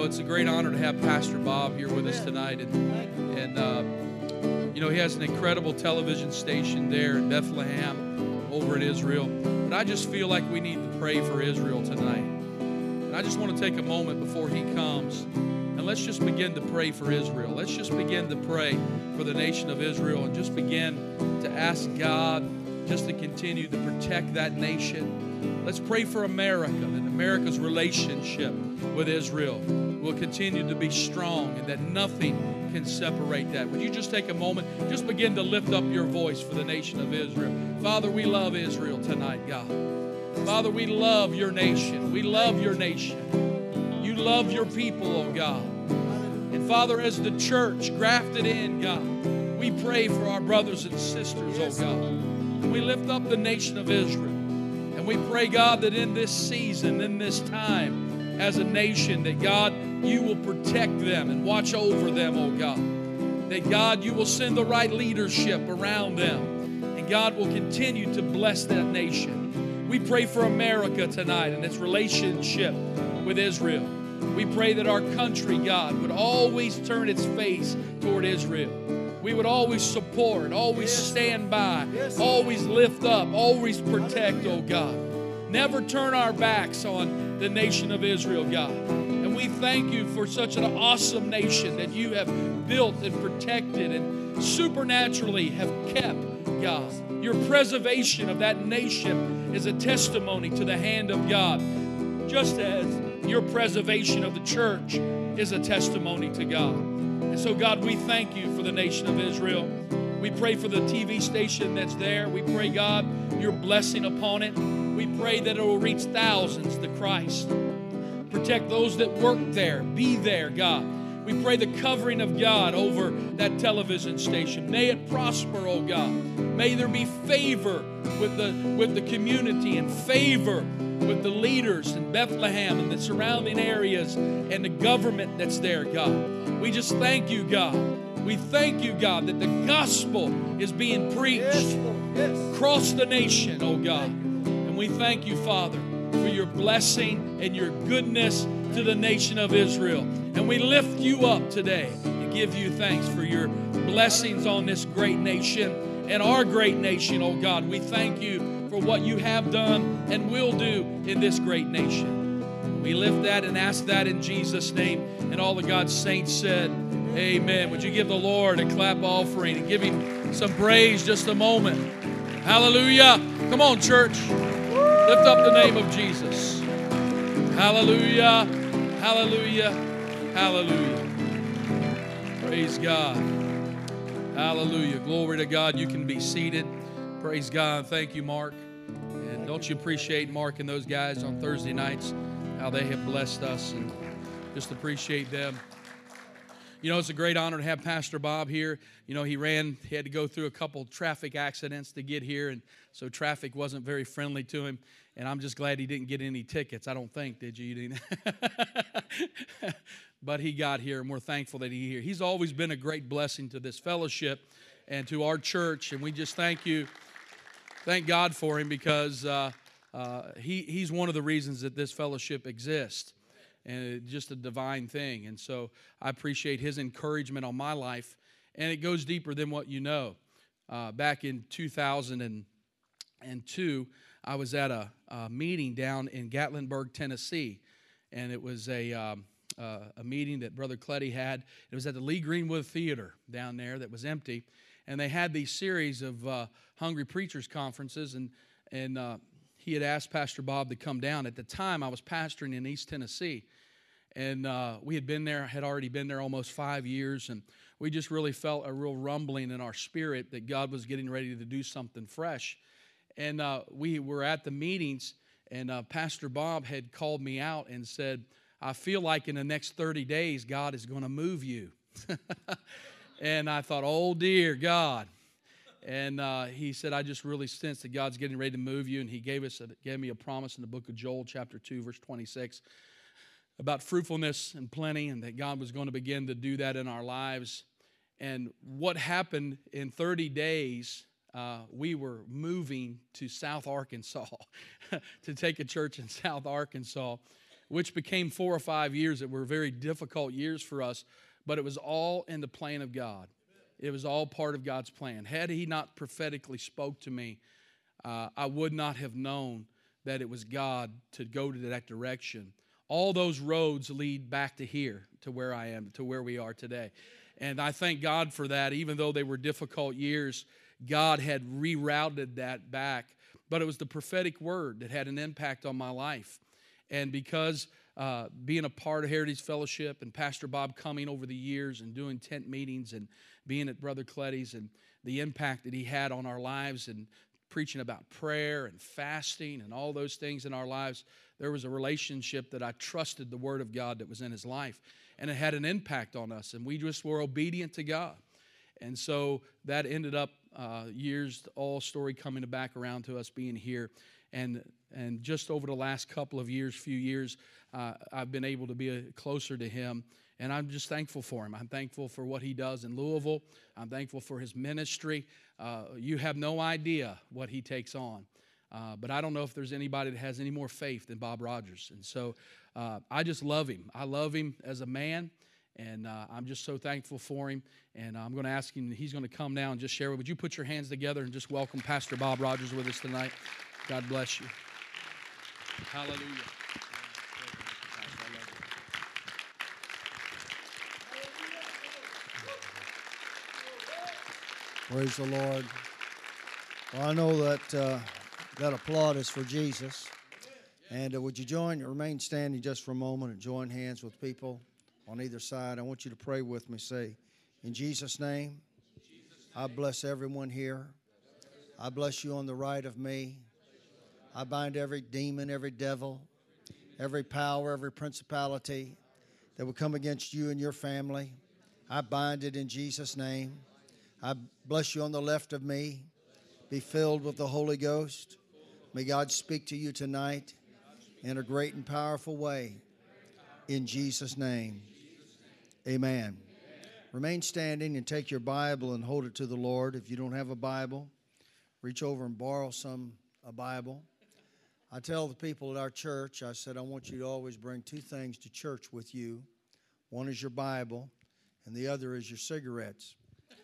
know, it's a great honor to have Pastor Bob here with us tonight. And you know, he has an incredible television station there in Bethlehem over in Israel. But I just feel like we need to pray for Israel tonight. And I just want to take a moment before he comes, and let's just begin to pray for Israel. Let's just begin to pray for the nation of Israel and just begin to ask God just to continue to protect that nation. Let's pray for America, that America's relationship with Israel will continue to be strong and that nothing can separate that. Would you just take a moment, just begin to lift up your voice for the nation of Israel. Father, we love Israel tonight, God. Father, we love your nation. We love your nation. You love your people, oh God. And Father, as the church grafted in, God, we pray for our brothers and sisters, oh God. And we lift up the nation of Israel. And we pray, God, that in this season, in this time, as a nation, that God, you will protect them and watch over them, oh God. That God, you will send the right leadership around them. And God will continue to bless that nation. We pray for America tonight and its relationship with Israel. We pray that our country, God, would always turn its face toward Israel. We would always support, always stand by, always lift up, always protect, oh God. Never turn our backs on the nation of Israel, God. And we thank you for such an awesome nation that you have built and protected and supernaturally have kept, God. Your preservation of that nation is a testimony to the hand of God, just as your preservation of the church is a testimony to God. And so, God, we thank you for the nation of Israel. We pray for the TV station that's there. We pray, God, your blessing upon it. We pray that it will reach thousands to Christ. Protect those that work there. Be there, God. We pray the covering of God over that television station. May it prosper, oh God. May there be favor with the community and favor with the leaders in Bethlehem and the surrounding areas and the government that's there, God. We just thank you, God. We thank you, God, that the gospel is being preached across the nation, oh God. And we thank you, Father, for your blessing and your goodness to the nation of Israel. And we lift you up today and give you thanks for your blessings on this great nation and our great nation, oh God. We thank you for what you have done and will do in this great nation. We lift that and ask that in Jesus' name. And all of God's saints said, amen. Would you give the Lord a clap offering and give him some praise just a moment? Hallelujah. Come on, church. Lift up the name of Jesus. Hallelujah. Hallelujah. Hallelujah. Praise God. Hallelujah. Glory to God. You can be seated. Praise God. Thank you, Mark. And don't you appreciate Mark and those guys on Thursday nights, how they have blessed us, and just appreciate them. You know, it's a great honor to have Pastor Bob here. You know, he had to go through a couple traffic accidents to get here, and so traffic wasn't very friendly to him. And I'm just glad he didn't get any tickets. I don't think, did you? You didn't? But he got here, and we're thankful that he's here. He's always been a great blessing to this fellowship and to our church, and we just thank God for him, because he's one of the reasons that this fellowship exists. And it's just a divine thing. And so I appreciate his encouragement on my life. And it goes deeper than what you know. Back in 2002, I was at a meeting down in Gatlinburg, Tennessee. And it was a meeting that Brother Cleddy had. It was at the Lee Greenwood Theater down there that was empty. And they had these series of Hungry Preachers conferences. And he had asked Pastor Bob to come down. At the time, I was pastoring in East Tennessee, and we had already been there almost 5 years, and we just really felt a real rumbling in our spirit that God was getting ready to do something fresh. And we were at the meetings, and Pastor Bob had called me out and said, I feel like in the next 30 days, God is going to move you. And I thought, oh, dear God. And he said, I just really sense that God's getting ready to move you. And he gave me a promise in the book of Joel, chapter 2, verse 26, about fruitfulness and plenty, and that God was going to begin to do that in our lives. And what happened in 30 days, we were moving to South Arkansas to take a church in South Arkansas. which became 4 or 5 years that were very difficult years for us, but it was all in the plan of God. It was all part of God's plan. Had He not prophetically spoke to me, I would not have known that it was God to go to that direction. All those roads lead back to here, to where I am, to where we are today. And I thank God for that. Even though they were difficult years, God had rerouted that back. But it was the prophetic word that had an impact on my life. And because being a part of Heritage Fellowship and Pastor Bob coming over the years and doing tent meetings and being at Brother Cletty's and the impact that he had on our lives and preaching about prayer and fasting and all those things in our lives, there was a relationship that I trusted the Word of God that was in his life. And it had an impact on us, and we just were obedient to God. And so that ended up years, all story coming back around to us being here. And just over the last couple of years, few years, I've been able to be closer to him. And I'm just thankful for him. I'm thankful for what he does in Louisville. I'm thankful for his ministry. You have no idea what he takes on. But I don't know if there's anybody that has any more faith than Bob Rogers. And so I just love him. I love him as a man. And I'm just so thankful for him. And I'm going to ask him, he's going to come now and just share. Would you put your hands together and just welcome Pastor Bob Rogers with us tonight? God bless you. Hallelujah. Praise the Lord. Well, I know that that applaud is for Jesus. And would you remain standing just for a moment and join hands with people on either side. I want you to pray with me. Say, in Jesus' name, I bless everyone here. I bless you on the right of me. I bind every demon, every devil, every power, every principality that will come against you and your family. I bind it in Jesus' name. I bless you on the left of me. Be filled with the Holy Ghost. May God speak to you tonight in a great and powerful way. In Jesus' name, amen. Remain standing and take your Bible and hold it to the Lord. If you don't have a Bible, reach over and borrow a Bible. I tell the people at our church, I said, I want you to always bring two things to church with you. One is your Bible, and the other is your cigarettes.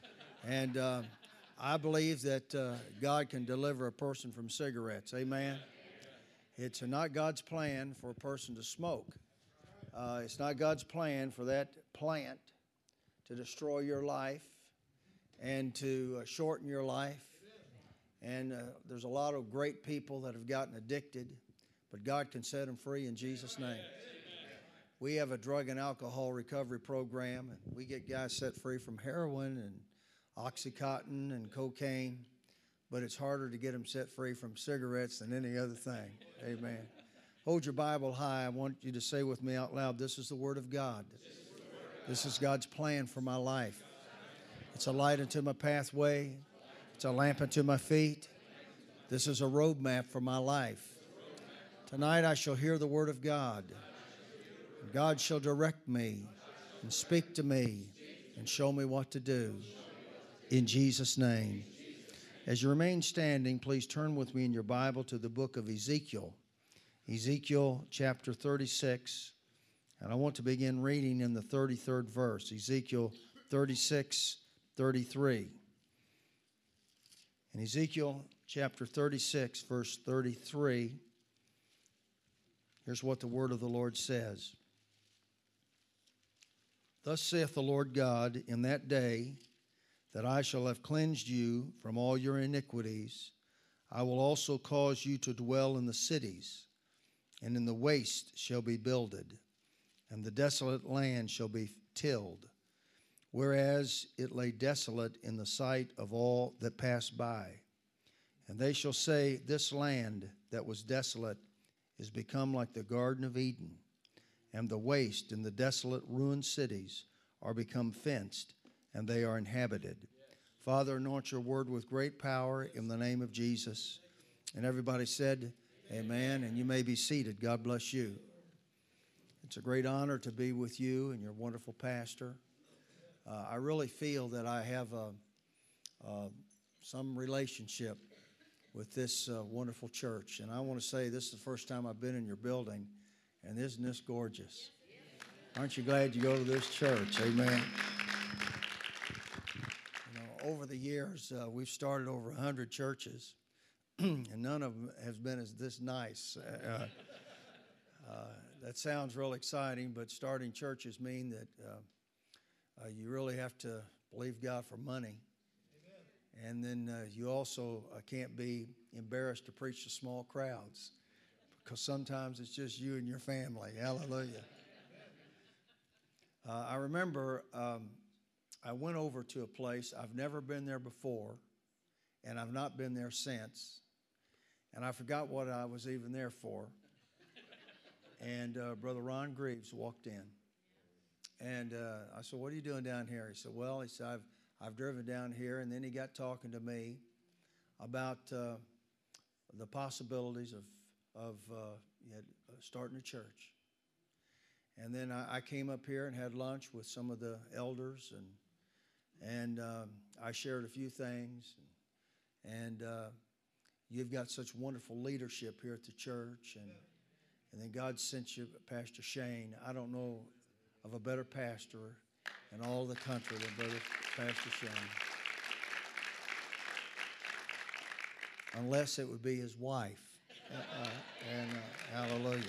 And I believe that God can deliver a person from cigarettes. Amen? It's not God's plan for a person to smoke. It's not God's plan for that plant to destroy your life and to shorten your life. And there's a lot of great people that have gotten addicted, but God can set them free in Jesus' name. We have a drug and alcohol recovery program, and we get guys set free from heroin and Oxycontin and cocaine, but it's harder to get them set free from cigarettes than any other thing. Amen. Hold your Bible high. I want you to say with me out loud, this is the Word of God. This is God's plan for my life. It's a light unto my pathway. It's a lamp unto my feet. This is a roadmap for my life. Tonight I shall hear the Word of God. God shall direct me and speak to me and show me what to do. In Jesus' name. As you remain standing, please turn with me in your Bible to the book of Ezekiel. Ezekiel chapter 36. And I want to begin reading in the 33rd verse. Ezekiel 36:33. In Ezekiel chapter 36, verse 33, here's what the word of the Lord says. Thus saith the Lord God, in that day that I shall have cleansed you from all your iniquities, I will also cause you to dwell in the cities, and in the waste shall be builded, and the desolate land shall be tilled, whereas it lay desolate in the sight of all that passed by. And they shall say, this land that was desolate is become like the Garden of Eden, and the waste and the desolate ruined cities are become fenced, and they are inhabited. Father, anoint your word with great power in the name of Jesus. And everybody said, amen. And you may be seated. God bless you. It's a great honor to be with you and your wonderful pastor. I really feel that I have some relationship with this wonderful church. And I want to say this is the first time I've been in your building. And isn't this gorgeous? Aren't you glad you go to this church? Amen. Over the years, we've started over 100 churches, and none of them has been this nice. That sounds real exciting, but starting churches mean that you really have to believe God for money. Amen. And then you also can't be embarrassed to preach to small crowds, because sometimes it's just you and your family. Hallelujah. I remember I went over to a place. I've never been there before, and I've not been there since. And I forgot what I was even there for. And Brother Ron Greaves walked in. And I said, "What are you doing down here?" He said, "Well," he said, I've driven down here." And then he got talking to me about the possibilities of starting a church. And then I came up here and had lunch with some of the elders, and I shared a few things. And you've got such wonderful leadership here at the church, and then God sent you Pastor Shane. I don't know of a better pastor in all the country than Brother Pastor Shane, unless it would be his wife. Hallelujah.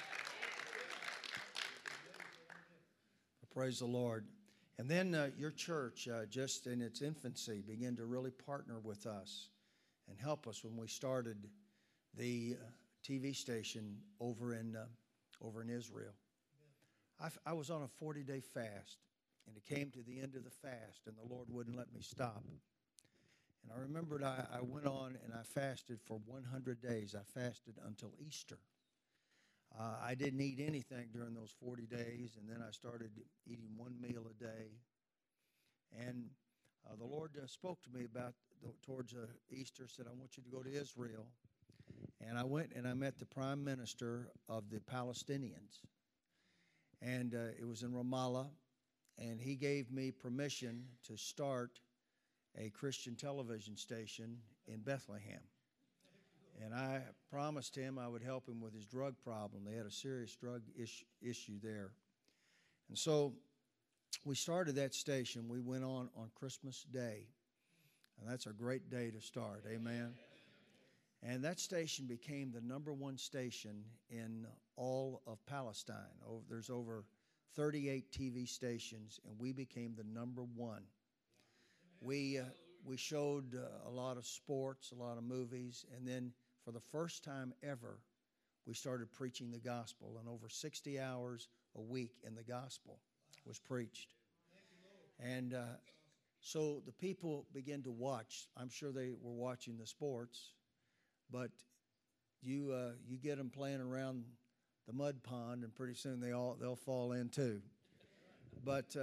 Praise the Lord. And then your church, just in its infancy, began to really partner with us and help us when we started the TV station over in Israel. I was on a 40-day fast, and it came to the end of the fast, and the Lord wouldn't let me stop. And I remembered I went on and I fasted for 100 days. I fasted until Easter. I didn't eat anything during those 40 days, and then I started eating one meal a day. And the Lord spoke to me about towards Easter, said, "I want you to go to Israel." And I went and I met the prime minister of the Palestinians. And it was in Ramallah, and he gave me permission to start a Christian television station in Bethlehem. And I promised him I would help him with his drug problem. They had a serious drug issue there. And so we started that station. We went on Christmas Day. And that's a great day to start. Amen. And that station became the #1 station in all of Palestine. There's over 38 TV stations, and we became the #1. We showed a lot of sports, a lot of movies, and then for the first time ever, we started preaching the gospel, and over 60 hours a week in the gospel was preached. And so the people began to watch. I'm sure they were watching the sports, but you get them playing around the mud pond, and pretty soon they'll fall in too. But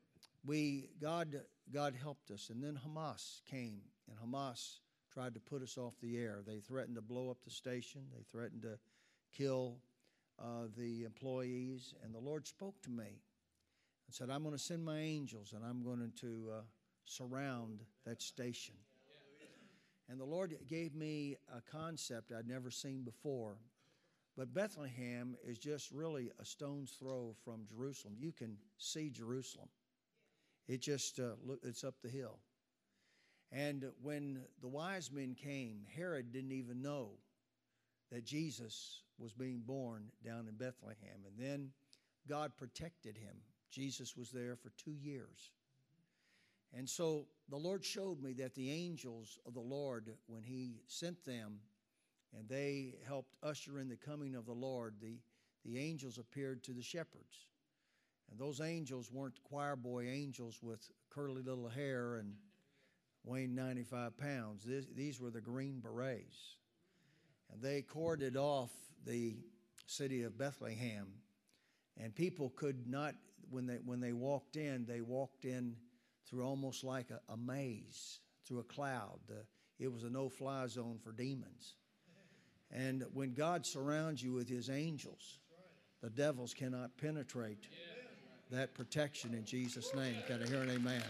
God helped us, and then Hamas came, and Hamas tried to put us off the air. They threatened to blow up the station. They threatened to kill the employees. And the Lord spoke to me and said, "I'm going to send my angels, and I'm going to surround that station." And the Lord gave me a concept I'd never seen before. But Bethlehem is just really a stone's throw from Jerusalem. You can see Jerusalem. It just, it's up the hill. And when the wise men came, Herod didn't even know that Jesus was being born down in Bethlehem. And then God protected him. Jesus was there for 2 years. And so the Lord showed me that the angels of the Lord, when he sent them, and they helped usher in the coming of the Lord, the angels appeared to the shepherds. And those angels weren't choir boy angels with curly little hair and weighing 95 pounds. These were the Green Berets. And they corded off the city of Bethlehem. And people could not, when they walked in through almost like a maze, through a cloud. It was a no-fly zone for demons. And when God surrounds you with his angels, the devils cannot penetrate that protection in Jesus' name. Can I hear an amen?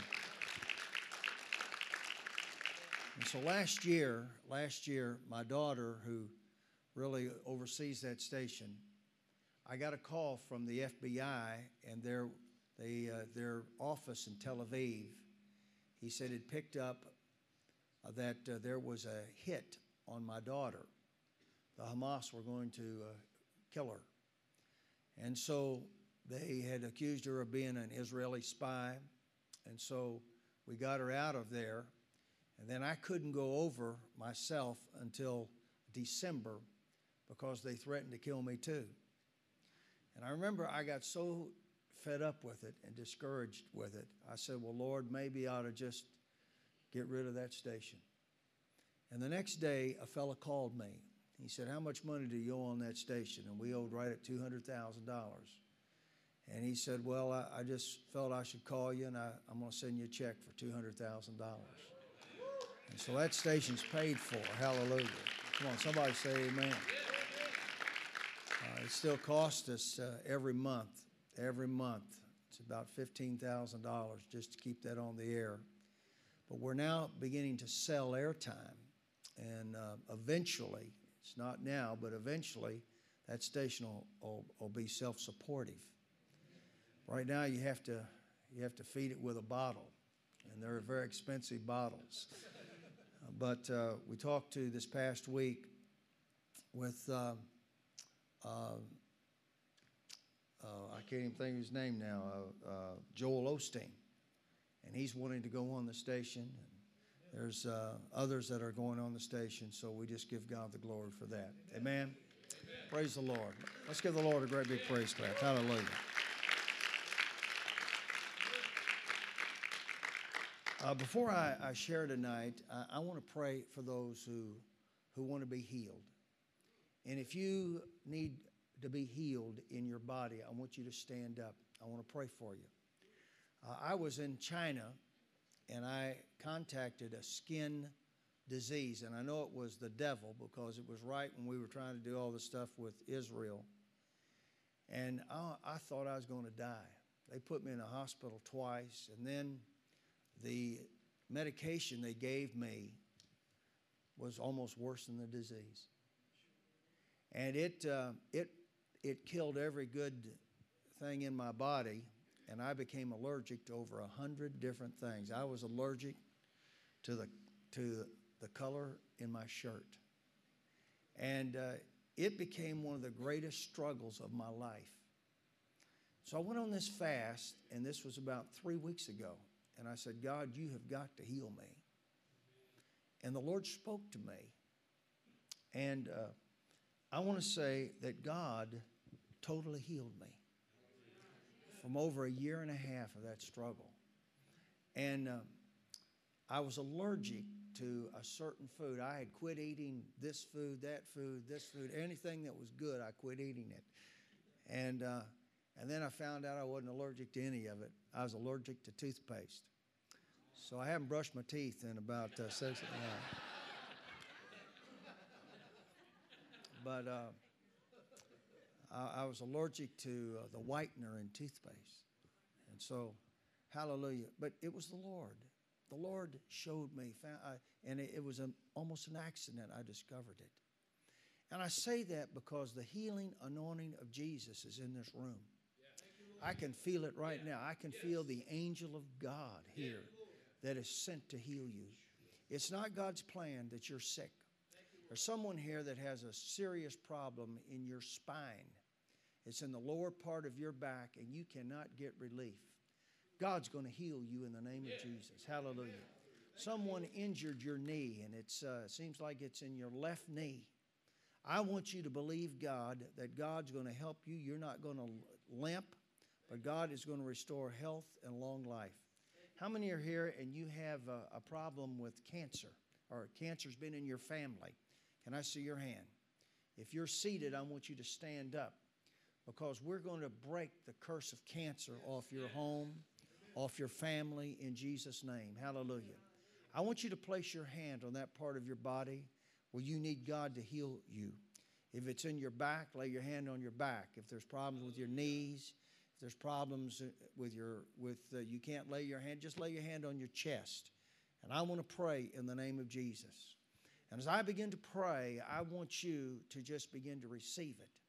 And so last year, my daughter, who really oversees that station, I got a call from the FBI and their office in Tel Aviv. He said it picked up that there was a hit on my daughter. The Hamas were going to kill her. And so they had accused her of being an Israeli spy. And so we got her out of there. And then I couldn't go over myself until December because they threatened to kill me too. And I remember I got so fed up with it and discouraged with it. I said, well, Lord, maybe I ought to just get rid of that station. And the next day, a fellow called me. He said, how much money do you owe on that station? And we owed right at $200,000. And he said, well, I just felt I should call you, and I'm going to send you a check for $200,000. And so that station's paid for. Hallelujah. Come on, somebody say amen. It still costs us every month. It's about $15,000 just to keep that on the air. But we're now beginning to sell airtime. And eventually, it's not now, but eventually, that station will be self-supportive. Right now, you have to feed it with a bottle, and they're very expensive bottles. But we talked to this past week with I can't even think of his name now, Joel Osteen, and he's wanting to go on the station. And there's others that are going on the station, so we just give God the glory for that. Amen? Amen. Praise the Lord. Let's give the Lord a great big praise clap. Hallelujah. Before I share tonight, I want to pray for those who want to be healed. And if you need to be healed in your body, I want you to stand up. I want to pray for you. I was in China, and I contacted a skin disease, and I know it was the devil because it was right when we were trying to do all this stuff with Israel. And I thought I was going to die. They put me in a hospital twice, and then the medication they gave me was almost worse than the disease. And it killed every good thing in my body, and I became allergic to over 100 different things. I was allergic to the color in my shirt. And it became one of the greatest struggles of my life. So I went on this fast, and this was about 3 weeks ago. And I said, God, you have got to heal me. And the Lord spoke to me. And I want to say that God totally healed me from over a year and a half of that struggle. And I was allergic to a certain food. I had quit eating this food, anything that was good, I quit eating it. And then I found out I wasn't allergic to any of it. I was allergic to toothpaste. So I haven't brushed my teeth in about 6 months. But I was allergic to the whitener in toothpaste. And so, hallelujah. But it was the Lord. The Lord showed me, and it was almost an accident I discovered it. And I say that because the healing anointing of Jesus is in this room. I can feel it right now. I can feel the angel of God here that is sent to heal you. It's not God's plan that you're sick. There's someone here that has a serious problem in your spine. It's in the lower part of your back, and you cannot get relief. God's going to heal you in the name of Jesus. Hallelujah. Someone injured your knee, and it seems like it's in your left knee. I want you to believe God, that God's going to help you. You're not going to limp, but God is going to restore health and long life. How many are here and you have a problem with cancer, or cancer's been in your family? Can I see your hand? If you're seated, I want you to stand up, because we're going to break the curse of cancer off your home, off your family, in Jesus' name. Hallelujah. I want you to place your hand on that part of your body where you need God to heal you. If it's in your back, lay your hand on your back. If there's problems with your knees, if there's problems with you can't lay your hand, just lay your hand on your chest. And I want to pray in the name of Jesus. And as I begin to pray, I want you to just begin to receive it.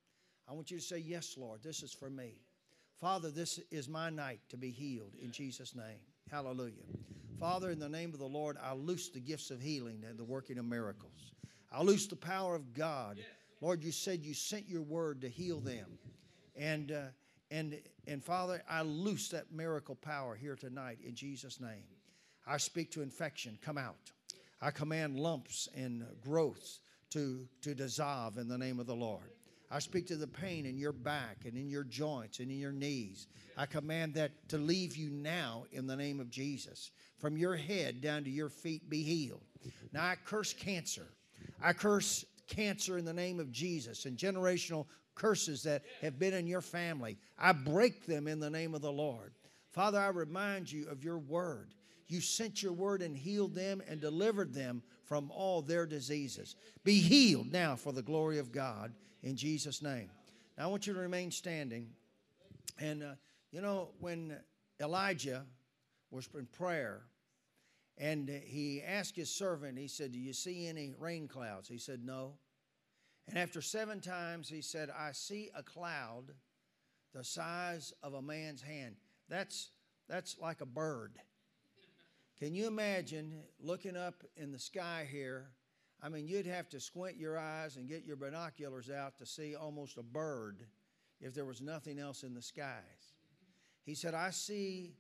I want you to say, yes, Lord, this is for me. Father, this is my night to be healed in Jesus' name. Hallelujah. Father, in the name of the Lord, I loose the gifts of healing and the working of miracles. I loose the power of God. Lord, you said you sent your word to heal them. And Father, I loose that miracle power here tonight in Jesus' name. I speak to infection, come out. I command lumps and growths to dissolve in the name of the Lord. I speak to the pain in your back and in your joints and in your knees. I command that to leave you now in the name of Jesus. From your head down to your feet, be healed. Now I curse cancer. I curse cancer in the name of Jesus and generational curses that have been in your family. I break them in the name of the Lord. Father, I remind you of your word. You sent your word and healed them and delivered them from all their diseases. Be healed now for the glory of God in Jesus' name. Now I want you to remain standing. And, when Elijah was in prayer and he asked his servant, he said, do you see any rain clouds? He said, no. And after 7 times, he said, I see a cloud the size of a man's hand. That's like a bird. Can you imagine looking up in the sky here? I mean, you'd have to squint your eyes and get your binoculars out to see almost a bird if there was nothing else in the skies. He said, I see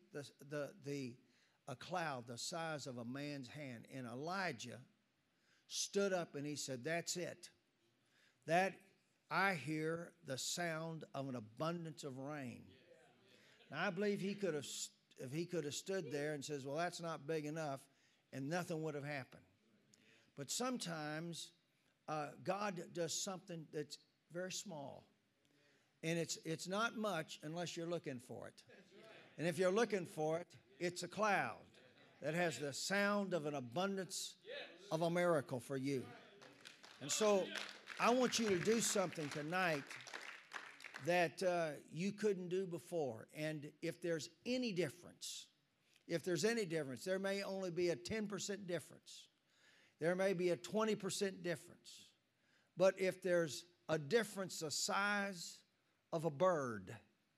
a cloud the size of a man's hand. And Elijah stood up and he said, that's it. That I hear the sound of an abundance of rain. Now, I believe if he could have stood there and says, well, that's not big enough, and nothing would have happened. But sometimes God does something that's very small. And it's not much unless you're looking for it. And if you're looking for it, it's a cloud that has the sound of an abundance of a miracle for you. And so I want you to do something tonight that you couldn't do before. And if there's any difference, there may only be a 10% difference. There may be a 20% difference. But if there's a difference the size of a bird,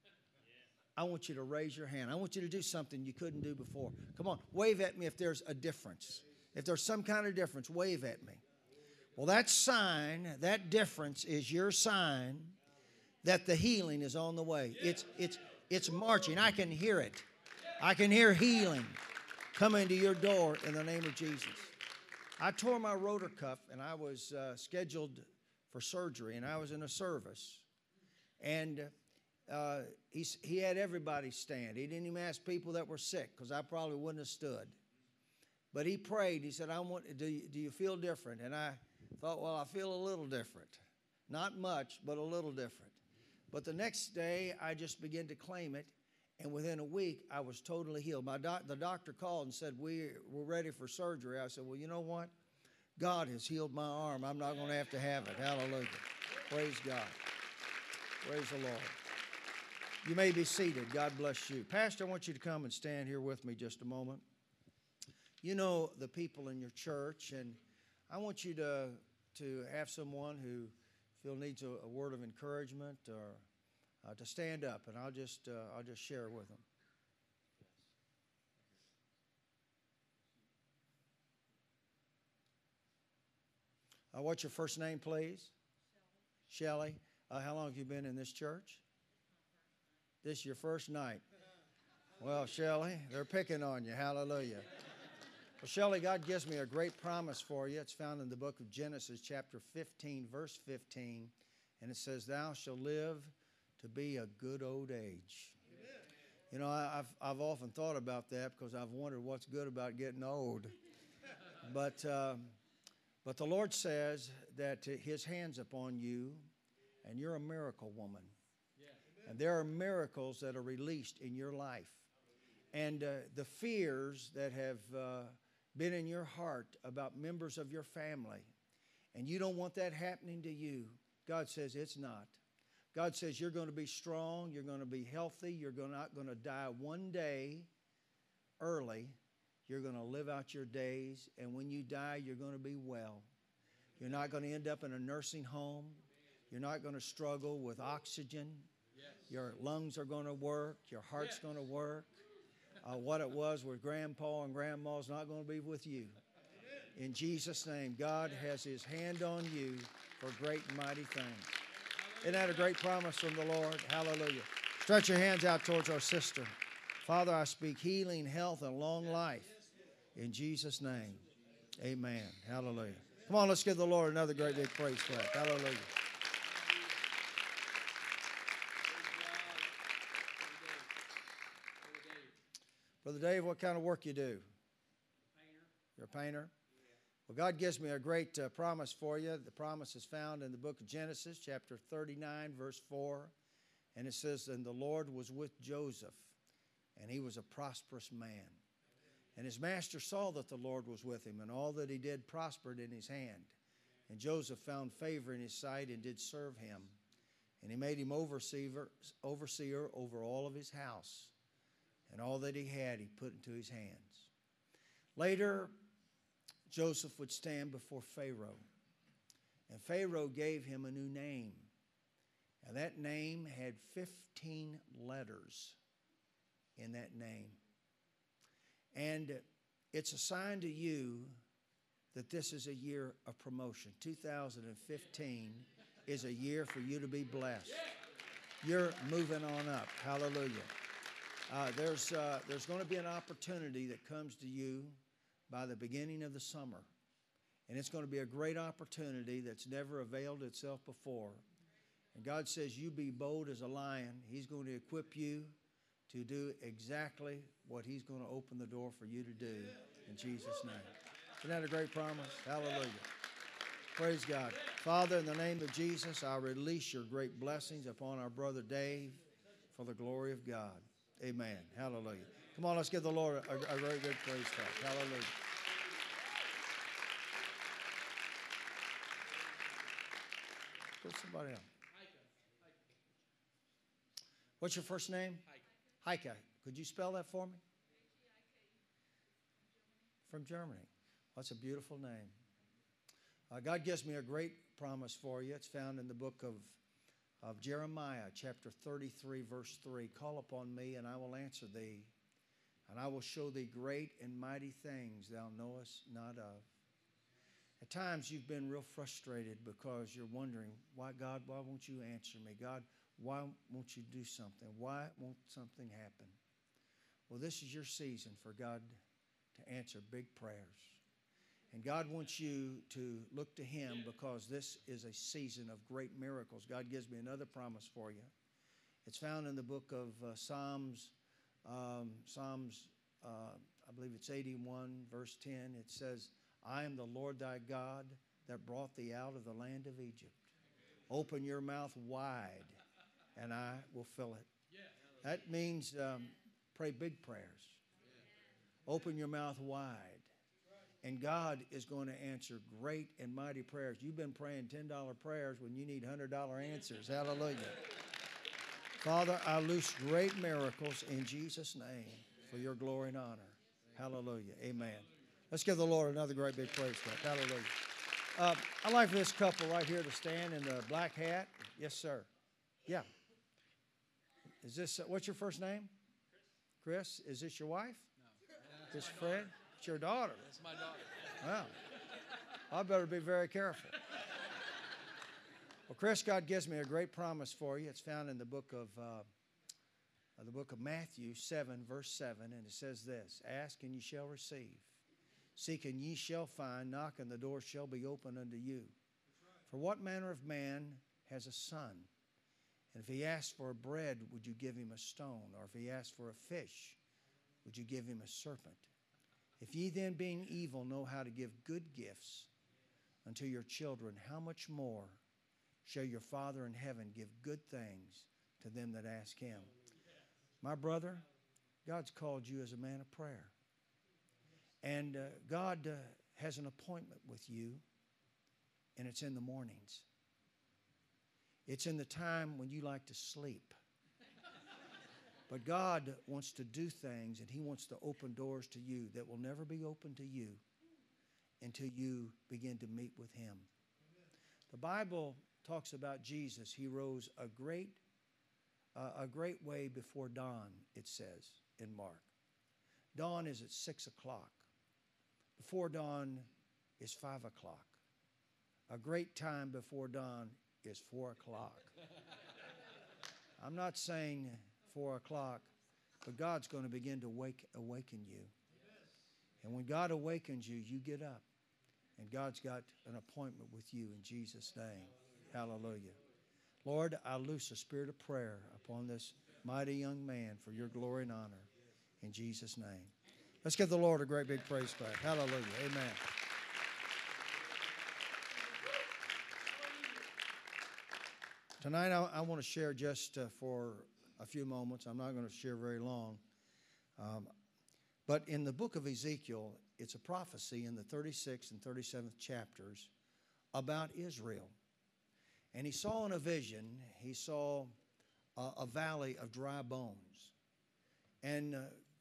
I want you to raise your hand. I want you to do something you couldn't do before. Come on, wave at me if there's a difference. If there's some kind of difference, wave at me. Well, that sign, that difference is your sign that the healing is on the way. It's marching. I can hear it. I can hear healing coming to your door in the name of Jesus. I tore my rotor cuff, and I was scheduled for surgery, and I was in a service. And he had everybody stand. He didn't even ask people that were sick, because I probably wouldn't have stood. But he prayed. He said, do you feel different? And I thought, well, I feel a little different. Not much, but a little different. But the next day, I just began to claim it. And within a week, I was totally healed. The doctor called and said, we're ready for surgery. I said, well, you know what? God has healed my arm. I'm not going to have it. Hallelujah. Praise God. Praise the Lord. You may be seated. God bless you. Pastor, I want you to come and stand here with me just a moment. You know the people in your church, and I want you to have someone who needs a word of encouragement or to stand up, and I'll just share with them. What's your first name, please? Shelley. How long have you been in this church? This is your first night. Well, Shelley, they're picking on you. Hallelujah. Well, Shelley, God gives me a great promise for you. It's found in the book of Genesis, chapter 15, verse 15. And it says, thou shalt live to be a good old age. Amen. You know, I've often thought about that because I've wondered what's good about getting old. But the Lord says that his hand's upon you, and you're a miracle woman. And there are miracles that are released in your life. And the fears that have been in your heart about members of your family, and you don't want that happening to you, God says it's not. God says you're going to be strong, you're going to be healthy, you're not going to die one day early. You're going to live out your days, and when you die, you're going to be well. You're not going to end up in a nursing home. You're not going to struggle with oxygen. Your lungs are going to work. Your heart's going to work. What it was with Grandpa and Grandma is not going to be with you. In Jesus' name, God has His hand on you for great and mighty things. Isn't that a great promise from the Lord? Hallelujah. Stretch your hands out towards our sister. Father, I speak healing, health, and long life. In Jesus' name, amen. Hallelujah. Come on, let's give the Lord another great big praise clap. Hallelujah. Brother Dave, what kind of work you do? You're a painter? Well, God gives me a great promise for you. The promise is found in the book of Genesis, chapter 39, verse 4. And it says, "And the Lord was with Joseph, and he was a prosperous man. And his master saw that the Lord was with him, and all that he did prospered in his hand. And Joseph found favor in his sight and did serve him. And he made him overseer over all of his house. And all that he had, he put into his hands." Later, Joseph would stand before Pharaoh. And Pharaoh gave him a new name. And that name had 15 letters in that name. And it's a sign to you that this is a year of promotion. 2015 is a year for you to be blessed. You're moving on up. Hallelujah. There's going to be an opportunity that comes to you by the beginning of the summer. And it's going to be a great opportunity that's never availed itself before. And God says, you be bold as a lion. He's going to equip you to do exactly what He's going to open the door for you to do in Jesus' name. Isn't that a great promise? Hallelujah. Praise God. Father, in the name of Jesus, I release your great blessings upon our brother Dave for the glory of God. Amen. Hallelujah. Come on, let's give the Lord a very good praise clap. Hallelujah. Put somebody else. What's your first name? Heike. Could you spell that for me? From Germany. That's a beautiful name. God gives me a great promise for you. It's found in the book of Jeremiah, chapter 33, verse 3. "Call upon me, and I will answer thee, and I will show thee great and mighty things thou knowest not of." At times you've been real frustrated because you're wondering, why, God, why won't you answer me? God, why won't you do something? Why won't something happen? Well, this is your season for God to answer big prayers. And God wants you to look to Him because this is a season of great miracles. God gives me another promise for you. It's found in the book of Psalms, I believe it's 81, verse 10. It says, "I am the Lord thy God that brought thee out of the land of Egypt. Open your mouth wide, and I will fill it." That means pray big prayers. Open your mouth wide. And God is going to answer great and mighty prayers. You've been praying $10 prayers when you need $100 answers. Hallelujah. Father, I loose great miracles in Jesus' name for your glory and honor. Hallelujah. Amen. Let's give the Lord another great big praise clap. Hallelujah. I'd like for this couple right here to stand in the black hat. Yes, sir. Yeah. Is this, what's your first name? Chris. Is this your wife? No. This Fred? It's your daughter. That's my daughter. Wow. I better be very careful. Well, Chris, God gives me a great promise for you. It's found in the book of Matthew 7, verse 7, and it says this: "Ask and ye shall receive. Seek and ye shall find. Knock and the door shall be opened unto you. For what manner of man has a son? And if he asks for bread, would you give him a stone? Or if he asks for a fish, would you give him a serpent? If ye then, being evil, know how to give good gifts unto your children, how much more shall your Father in heaven give good things to them that ask Him?" My brother, God's called you as a man of prayer. And God has an appointment with you, and it's in the mornings. It's in the time when you like to sleep. But God wants to do things, and He wants to open doors to you that will never be open to you until you begin to meet with Him. The Bible talks about Jesus. He rose a great way before dawn, it says in Mark. Dawn is at 6 o'clock. Before dawn is 5 o'clock. A great time before dawn is 4 o'clock. I'm not saying 4 o'clock, but God's going to begin to awaken you. And when God awakens you, you get up. And God's got an appointment with you in Jesus' name. Hallelujah. Lord, I loose a spirit of prayer upon this mighty young man for your glory and honor. In Jesus' name. Let's give the Lord a great big praise clap. Hallelujah. Amen. Tonight I want to share just for a few moments. I'm not going to share very long. But in the book of Ezekiel, it's a prophecy in the 36th and 37th chapters about Israel. And he saw in a vision, he saw a valley of dry bones. And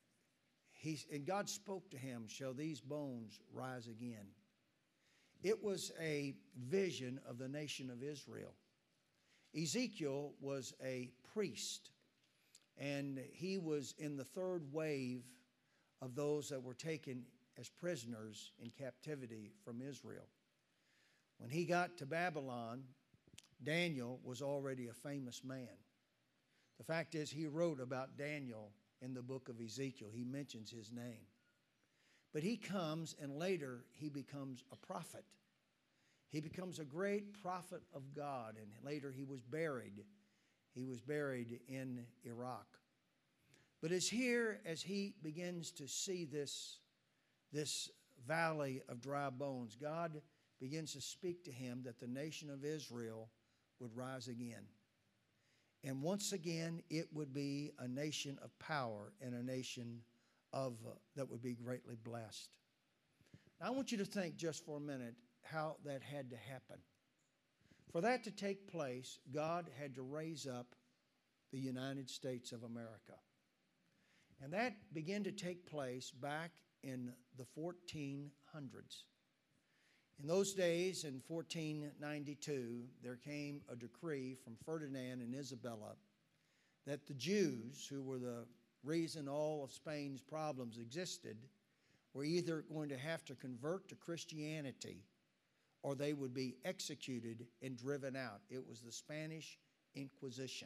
God spoke to him, shall these bones rise again? It was a vision of the nation of Israel. Ezekiel was a priest, and he was in the third wave of those that were taken as prisoners in captivity from Israel. When he got to Babylon, Daniel was already a famous man. The fact is, he wrote about Daniel in the book of Ezekiel. He mentions his name. But he comes, and later he becomes a prophet. He becomes a great prophet of God, and later he was buried. He was buried in Iraq. But it's here as he begins to see this valley of dry bones, God begins to speak to him that the nation of Israel would rise again. And once again, it would be a nation of power and a nation that would be greatly blessed. Now, I want you to think just for a minute how that had to happen. For that to take place, God had to raise up the United States of America. And that began to take place back in the 1400s. In those days, in 1492, there came a decree from Ferdinand and Isabella that the Jews, who were the reason all of Spain's problems existed, were either going to have to convert to Christianity or they would be executed and driven out. It was the Spanish Inquisition.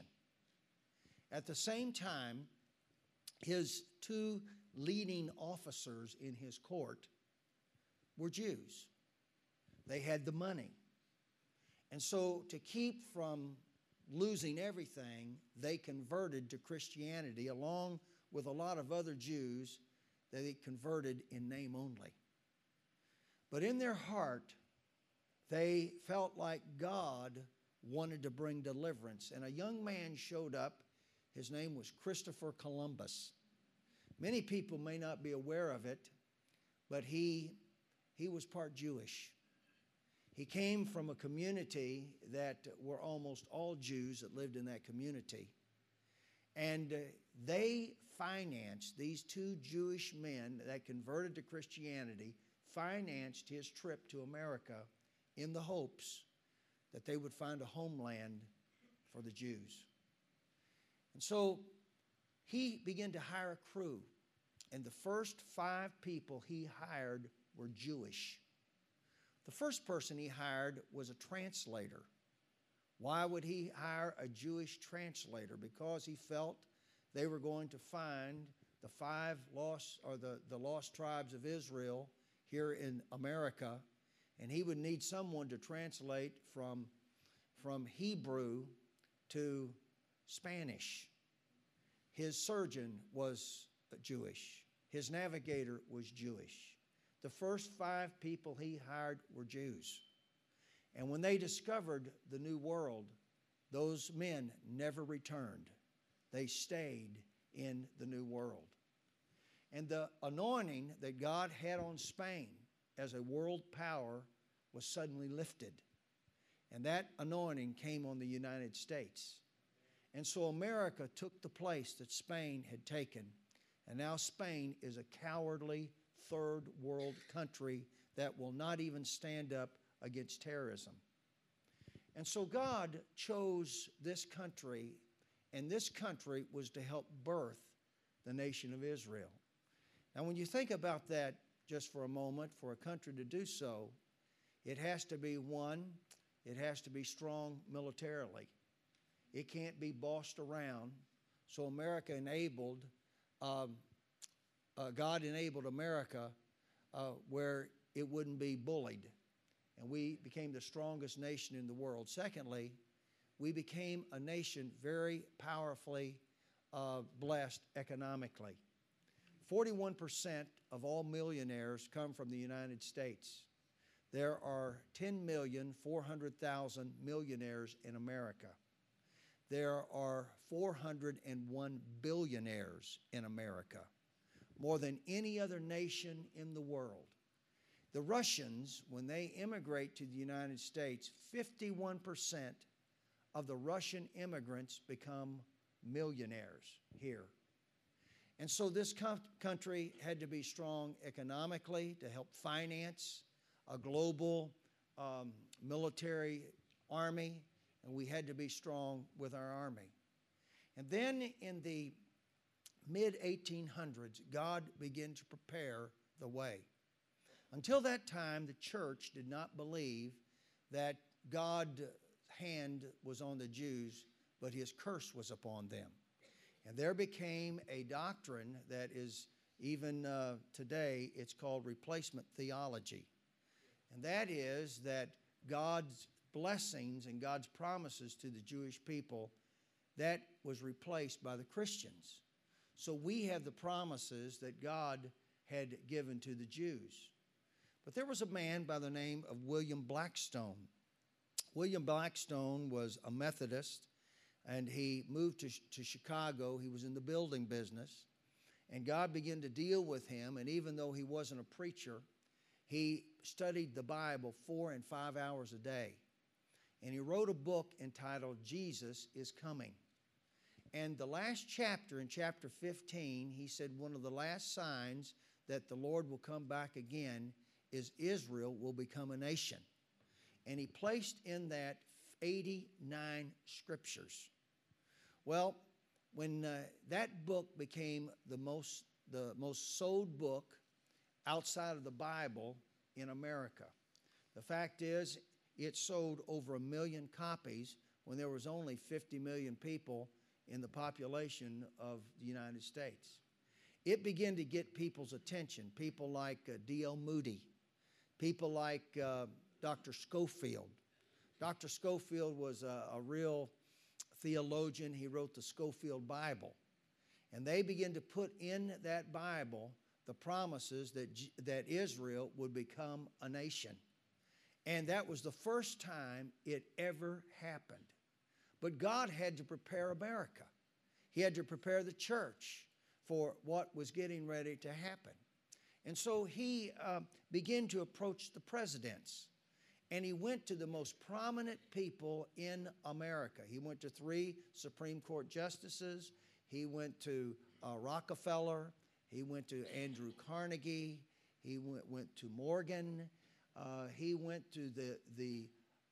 At the same time, his two leading officers in his court were Jews. They had the money. And so to keep from losing everything, they converted to Christianity along with a lot of other Jews that they converted in name only. But in their heart, they felt like God wanted to bring deliverance. And a young man showed up. His name was Christopher Columbus. Many people may not be aware of it, but he was part Jewish. He came from a community that were almost all Jews that lived in that community. And they financed, these two Jewish men that converted to Christianity, financed his trip to America in the hopes that they would find a homeland for the Jews. And so he began to hire a crew. And the first 5 people he hired were Jewish. The first person he hired was a translator. Why would he hire a Jewish translator? Because he felt they were going to find the 5 lost, or the lost tribes of Israel here in America, and he would need someone to translate from Hebrew to Spanish. His surgeon was Jewish. His navigator was Jewish. The first 5 people he hired were Jews. And when they discovered the New World, those men never returned. They stayed in the New World. And the anointing that God had on Spain as a world power was suddenly lifted. And that anointing came on the United States. And so America took the place that Spain had taken. And now Spain is a cowardly third world country that will not even stand up against terrorism. And so God chose this country, and this country was to help birth the nation of Israel. Now, when you think about that just for a moment, for a country to do so, it has to be one, it has to be strong militarily. It can't be bossed around. So America enabled, God enabled America where it wouldn't be bullied. And we became the strongest nation in the world. Secondly, we became a nation very powerfully blessed economically. 41% of all millionaires come from the United States. There are 10,400,000 millionaires in America. There are 401 billionaires in America, more than any other nation in the world. The Russians, when they immigrate to the United States, 51% of the Russian immigrants become millionaires here. And so this country had to be strong economically to help finance a global military army, and we had to be strong with our army. And then in the mid-1800s, God began to prepare the way. Until that time, the church did not believe that God's hand was on the Jews, but his curse was upon them. And there became a doctrine that is even today, it's called replacement theology. And that is that God's blessings and God's promises to the Jewish people, that was replaced by the Christians. So we have the promises that God had given to the Jews. But there was a man by the name of William Blackstone. William Blackstone was a Methodist, and he moved to Chicago. He was in the building business, and God began to deal with him, and even though he wasn't a preacher, he studied the Bible 4 and 5 hours a day. And he wrote a book entitled Jesus is Coming. And the last chapter, in chapter 15, he said one of the last signs that the Lord will come back again is Israel will become a nation. And he placed in that 89 scriptures. Well, when that book became the most sold book outside of the Bible in America, the fact is it sold over 1 million copies when there was only 50 million people in the population of the United States. It began to get people's attention, people like D.L. Moody, people like Dr. Scofield. Dr. Scofield was a real theologian. He wrote the Scofield Bible. And they began to put in that Bible the promises that Israel would become a nation. And that was the first time it ever happened. But God had to prepare America. He had to prepare the church for what was getting ready to happen. And so he began to approach the presidents. And he went to the most prominent people in America. He went to 3 Supreme Court justices. He went to Rockefeller. He went to Andrew Carnegie. He went to Morgan. He went to the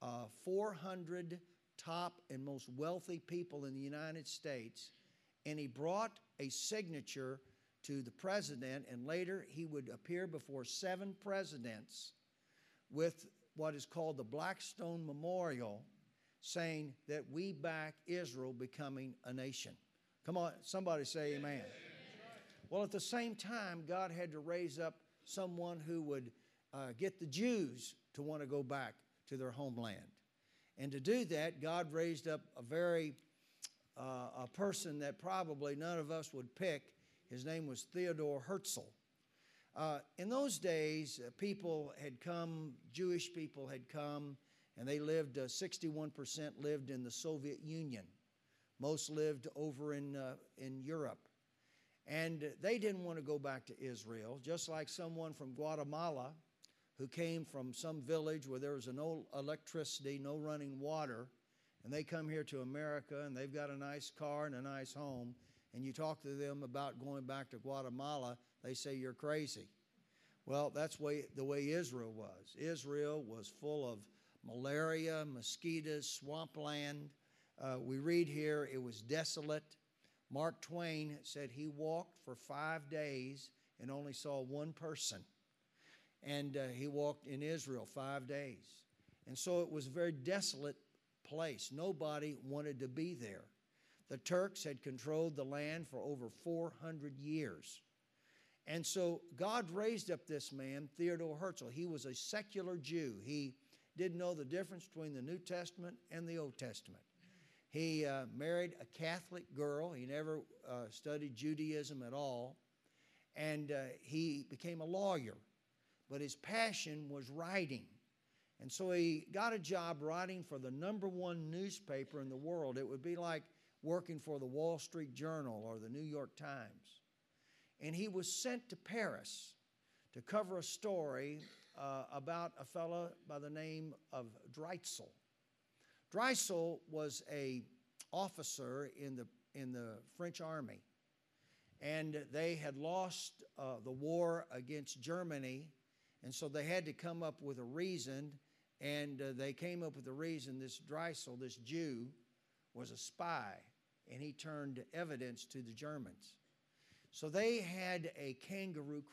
400 top and most wealthy people in the United States. And he brought a signature to the president, and later he would appear before 7 presidents with what is called the Blackstone Memorial, saying that we back Israel becoming a nation. Come on, somebody say amen. Well, at the same time, God had to raise up someone who would get the Jews to want to go back to their homeland. And to do that, God raised up a person that probably none of us would pick. His name was Theodore Herzl. In those days, people had come, Jewish people had come, and they lived, 61% lived in the Soviet Union. Most lived over in Europe. And they didn't want to go back to Israel, just like someone from Guatemala who came from some village where there was no electricity, no running water, and they come here to America, and they've got a nice car and a nice home, and you talk to them about going back to Guatemala, they say you're crazy. Well, that's the way Israel was. Israel was full of malaria, mosquitoes, swampland. We read here it was desolate. Mark Twain said he walked for 5 days and only saw one person. And he walked in Israel 5 days. And so it was a very desolate place. Nobody wanted to be there. The Turks had controlled the land for over 400 years. And so God raised up this man, Theodore Herzl. He was a secular Jew. He didn't know the difference between the New Testament and the Old Testament. He married a Catholic girl. He never studied Judaism at all. And he became a lawyer. But his passion was writing. And so he got a job writing for the #1 newspaper in the world. It would be like working for the Wall Street Journal or the New York Times. And he was sent to Paris to cover a story about a fellow by the name of Dreisel. Dreisel was an officer in the French army. And they had lost the war against Germany, and so they had to come up with a reason, and they came up with the reason this Dreisel, this Jew, was a spy, and he turned evidence to the Germans. So they had a kangaroo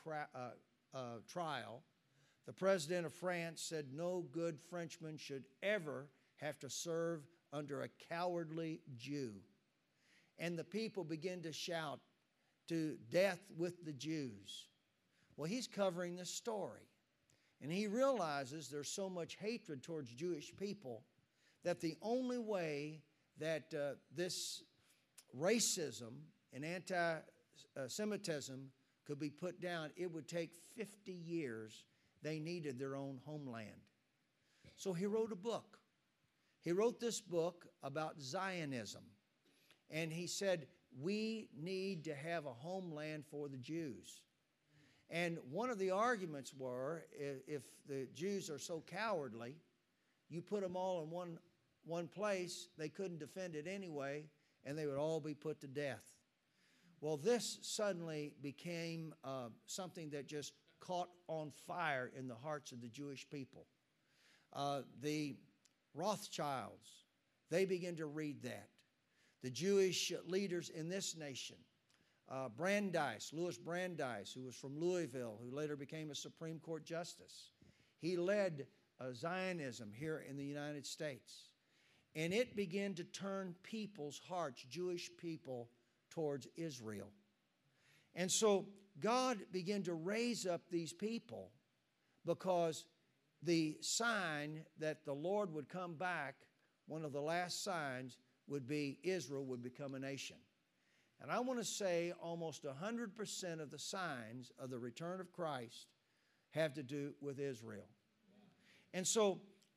trial. The president of France said no good Frenchman should ever have to serve under a cowardly Jew. And the people began to shout, to death with the Jews. Well, he's covering this story. And he realizes there's so much hatred towards Jewish people that the only way that this racism and anti-Semitism could be put down, it would take 50 years. They needed their own homeland. So he wrote a book. He wrote this book about Zionism. And he said, we need to have a homeland for the Jews. And one of the arguments were, if the Jews are so cowardly, you put them all in one place, they couldn't defend it anyway, and they would all be put to death. Well, this suddenly became something that just caught on fire in the hearts of the Jewish people. The Rothschilds, they began to read that. The Jewish leaders in this nation, Brandeis, Louis Brandeis, who was from Louisville, who later became a Supreme Court justice. He led Zionism here in the United States. And it began to turn people's hearts, Jewish people, towards Israel. And so God began to raise up these people because the sign that the Lord would come back, one of the last signs, would be Israel would become a nation. And I want to say almost 100% of the signs of the return of Christ have to do with Israel. And so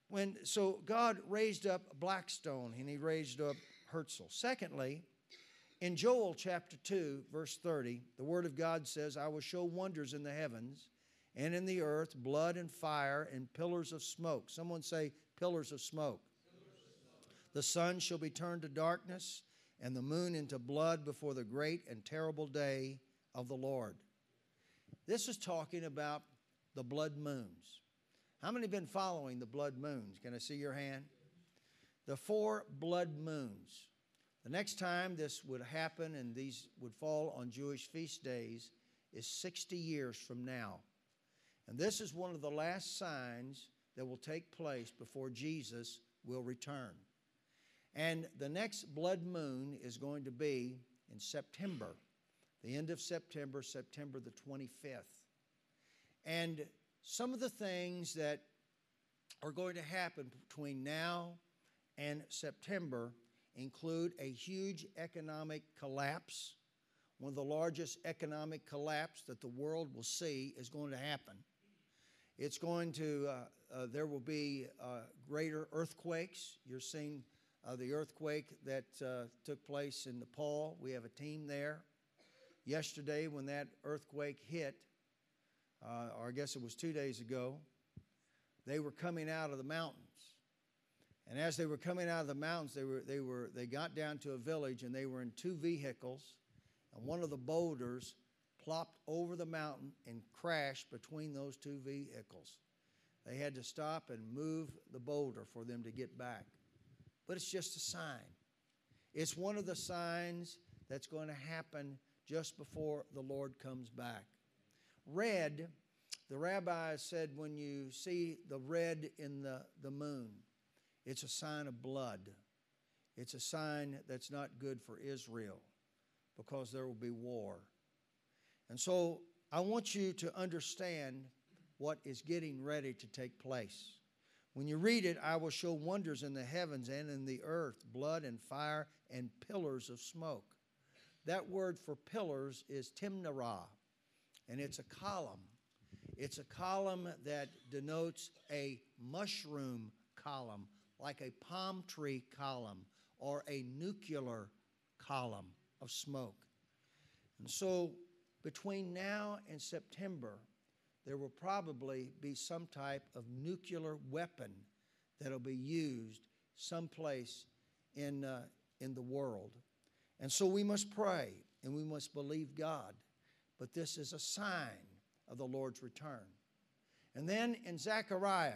God raised up Blackstone and he raised up Herzl. Secondly, in Joel chapter 2, verse 30, the Word of God says, I will show wonders in the heavens and in the earth, blood and fire and pillars of smoke. Someone say, pillars of smoke. The sun shall be turned to darkness and the moon into blood before the great and terrible day of the Lord. This is talking about the blood moons. How many have been following the blood moons? Can I see your hand? The 4 blood moons. The next time this would happen and these would fall on Jewish feast days is 60 years from now. And this is one of the last signs that will take place before Jesus will return. And the next blood moon is going to be in September, the end of September, September the 25th. And some of the things that are going to happen between now and September include a huge economic collapse. One of the largest economic collapse that the world will see is going to happen. It's going to, there will be greater earthquakes. You're seeing the earthquake that took place in Nepal. We have a team there. Yesterday when that earthquake hit, or I guess it was 2 days ago, they were coming out of the mountains. And as they were coming out of the mountains, they got down to a village and they were in 2 vehicles, and one of the boulders plopped over the mountain and crashed between those 2 vehicles. They had to stop and move the boulder for them to get back. But it's just a sign. It's one of the signs that's going to happen just before the Lord comes back. Red, the rabbi said when you see the red in the moon, it's a sign of blood. It's a sign that's not good for Israel because there will be war. And so I want you to understand what is getting ready to take place. When you read it, I will show wonders in the heavens and in the earth, blood and fire and pillars of smoke. That word for pillars is timnarah, and it's a column. It's a column that denotes a mushroom column, like a palm tree column or a nuclear column of smoke. And so between now and September, there will probably be some type of nuclear weapon that will be used someplace in the world. And so we must pray and we must believe God. But this is a sign of the Lord's return. And then in Zechariah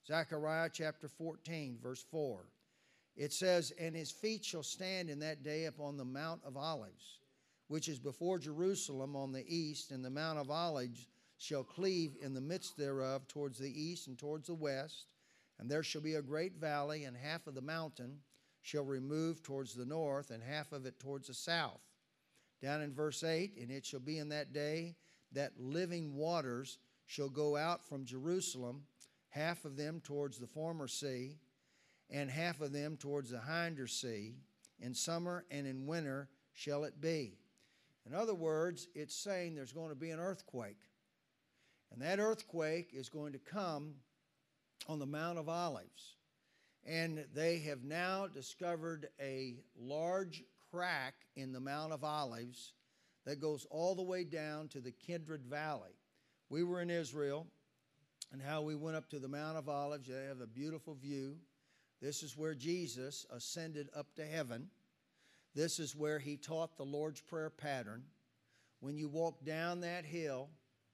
chapter 14, verse 4, it says, "And his feet shall stand in that day upon the Mount of Olives, which is before Jerusalem on the east, and the Mount of Olives shall cleave in the midst thereof towards the east and towards the west. And there shall be a great valley, and half of the mountain shall remove towards the north, and half of it towards the south." Down in verse 8, "And it shall be in that day that living waters shall go out from Jerusalem, half of them towards the former sea, and half of them towards the hinder sea. In summer and in winter shall it be." In other words, it's saying there's going to be an earthquake. And that earthquake is going to come on the Mount of Olives. And they have now discovered a large crack in the Mount of Olives that goes all the way down to the Kidron Valley. We were in Israel, and how we went up to the Mount of Olives. They have a beautiful view. This is where Jesus ascended up to heaven. This is where he taught the Lord's Prayer pattern. When you walk down that hill,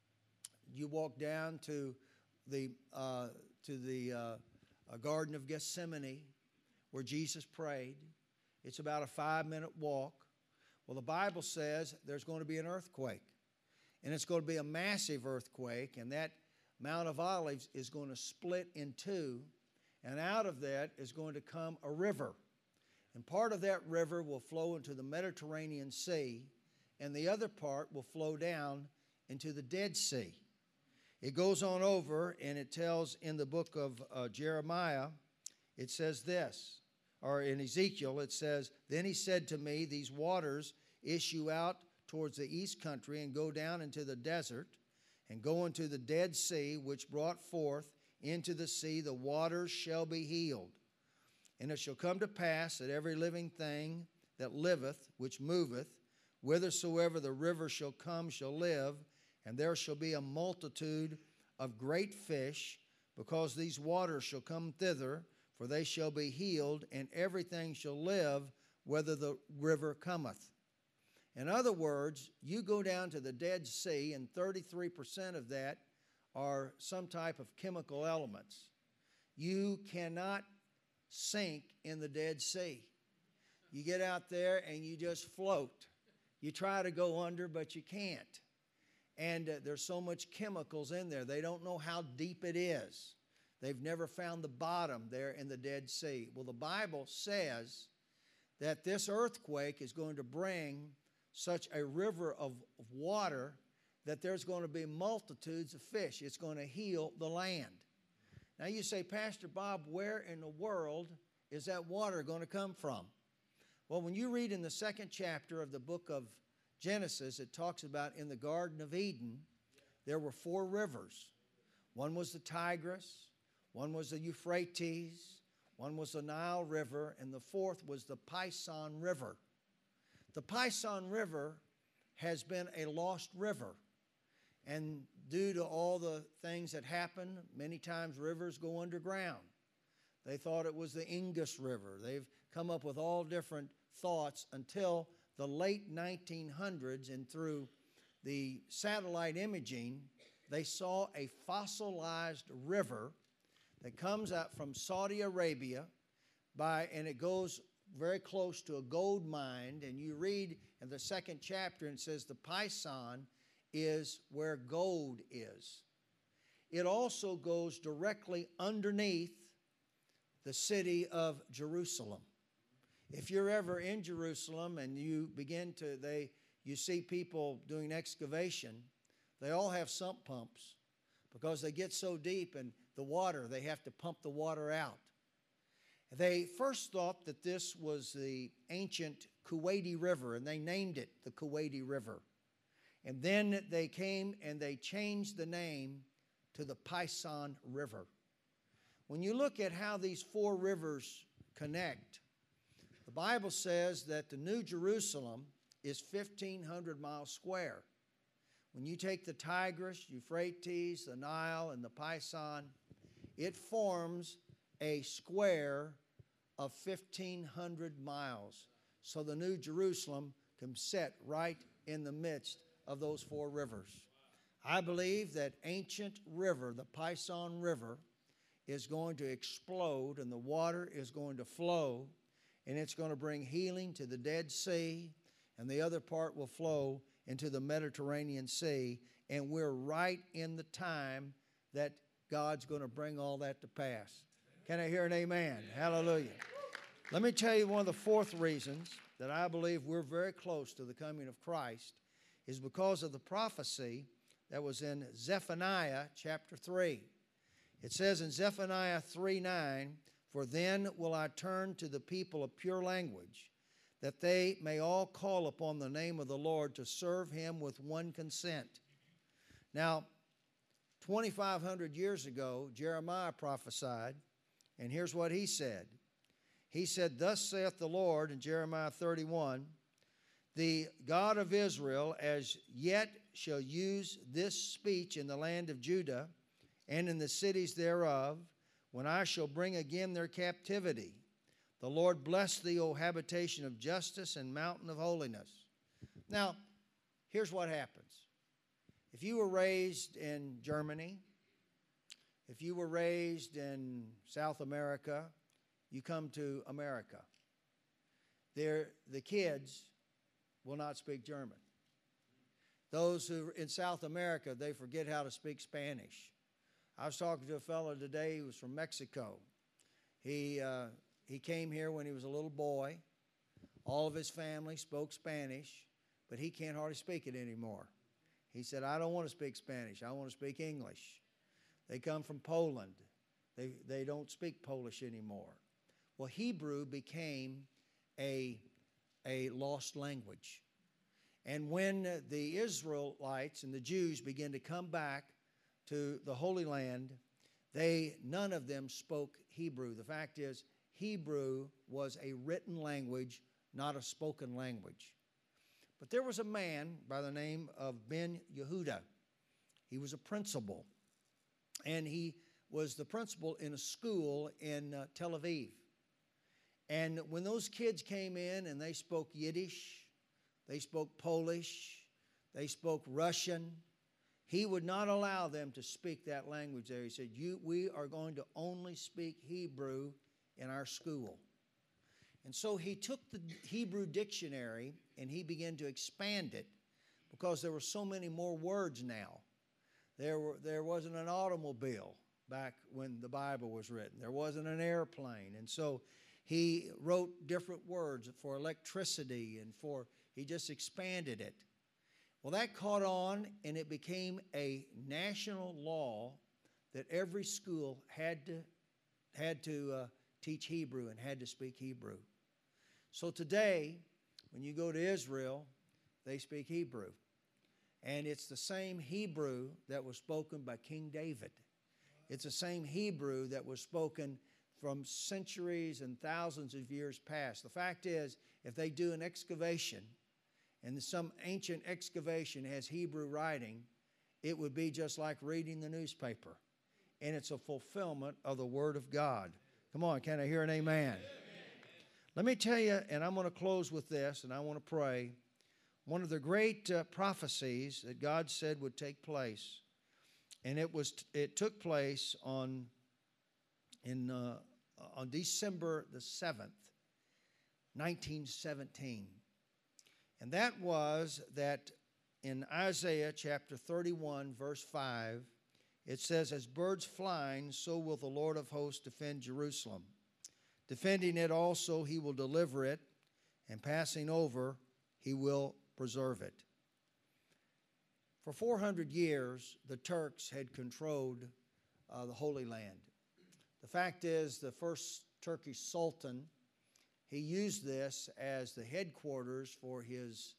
you walk down to the Garden of Gethsemane, where Jesus prayed. It's about a 5-minute walk. Well, the Bible says there's going to be an earthquake, and it's going to be a massive earthquake, and that Mount of Olives is going to split in two, and out of that is going to come a river. And part of that river will flow into the Mediterranean Sea, and the other part will flow down into the Dead Sea. It goes on over, and it tells in the book of Jeremiah, it says this, or in Ezekiel, it says, "Then he said to me, these waters issue out towards the east country and go down into the desert and go into the Dead Sea, which brought forth into the sea the waters shall be healed. And it shall come to pass that every living thing that liveth, which moveth, whithersoever the river shall come, shall live, and there shall be a multitude of great fish, because these waters shall come thither, for they shall be healed, and everything shall live, whether the river cometh." In other words, you go down to the Dead Sea, and 33% of that are some type of chemical elements. You cannot sink in the Dead Sea. You get out there and you just float. You try to go under, but you can't. And there's so much chemicals in there. They don't know how deep it is. They've never found the bottom there in the Dead Sea. Well, the Bible says that this earthquake is going to bring such a river of water that there's going to be multitudes of fish. It's going to heal the land. Now you say, "Pastor Bob, where in the world is that water going to come from?" Well, when you read in the 2nd chapter of the book of Genesis, it talks about in the Garden of Eden, there were 4 rivers. One was the Tigris, one was the Euphrates, one was the Nile River, and the 4th was the Pison River. The Pison River has been a lost river. And due to all the things that happen, many times rivers go underground. They thought it was the Indus River. They've come up with all different thoughts until the late 1900s, and through the satellite imaging, they saw a fossilized river that comes out from Saudi Arabia and it goes very close to a gold mine. And you read in the second chapter, and it says the Pison is where gold is. It also goes directly underneath the city of Jerusalem. If you're ever in Jerusalem and you you see people doing excavation, they all have sump pumps because they get so deep in the water, they have to pump the water out. They first thought that this was the ancient Kuwaiti River, and they named it the Kuwaiti River. And then they came and they changed the name to the Pison River. When you look at how these four rivers connect, the Bible says that the New Jerusalem is 1,500 miles square. When you take the Tigris, Euphrates, the Nile, and the Pison, it forms a square of 1,500 miles. So the New Jerusalem can sit right in the midst of those four rivers. I believe that ancient river, the Pison River, is going to explode, and the water is going to flow, and it's going to bring healing to the Dead Sea, and the other part will flow into the Mediterranean Sea, and we're right in the time that God's going to bring all that to pass. Can I hear an amen? Hallelujah. Let me tell you one of the fourth reasons that I believe we're very close to the coming of Christ is because of the prophecy that was in Zephaniah chapter 3. It says in Zephaniah 3:9, "For then will I turn to the people of pure language, that they may all call upon the name of the Lord to serve him with one consent." Now, 2,500 years ago, Jeremiah prophesied, and here's what he said. He said, "Thus saith the Lord," in Jeremiah 31, "the God of Israel as yet shall use this speech in the land of Judah and in the cities thereof, when I shall bring again their captivity. The Lord bless thee, O habitation of justice and mountain of holiness." Now, here's what happens. If you were raised in Germany, if you were raised in South America, you come to America. The kids will not speak German. Those who are in South America, they forget how to speak Spanish. I was talking to a fellow today who was from Mexico. He came here when he was a little boy. All of his family spoke Spanish, but he can't hardly speak it anymore. He said, "I don't want to speak Spanish. I want to speak English." They come from Poland. They don't speak Polish anymore. Well, Hebrew became a lost language. And when the Israelites and the Jews began to come back to the Holy Land, none of them spoke Hebrew. The fact is, Hebrew was a written language, not a spoken language. But there was a man by the name of Ben Yehuda. He was a principal, and he was the principal in a school in Tel Aviv. And when those kids came in and they spoke Yiddish, they spoke Polish, they spoke Russian, he would not allow them to speak that language there. He said, "We are going to only speak Hebrew in our school." And so he took the Hebrew dictionary and he began to expand it because there were so many more words now. There wasn't an automobile back when the Bible was written. There wasn't an airplane. And so he wrote different words for electricity and he just expanded it. Well, that caught on, and it became a national law that every school had to teach Hebrew and had to speak Hebrew. So today, when you go to Israel, they speak Hebrew. And it's the same Hebrew that was spoken by King David. It's the same Hebrew that was spoken from centuries and thousands of years past. The fact is, if they do an excavation, and some ancient excavation has Hebrew writing, it would be just like reading the newspaper. And it's a fulfillment of the Word of God. Come on, can I hear an amen? Let me tell you, and I'm going to close with this, and I want to pray. One of the great prophecies that God said would take place and it took place on December the 7th, 1917. And that was that in Isaiah chapter 31, verse 5, it says, "As birds flying, so will the Lord of hosts defend Jerusalem. Defending it also, he will deliver it, and passing over, he will preserve it." For 400 years, the Turks had controlled the Holy Land. The fact is, the first Turkish Sultan, he used this as the headquarters for his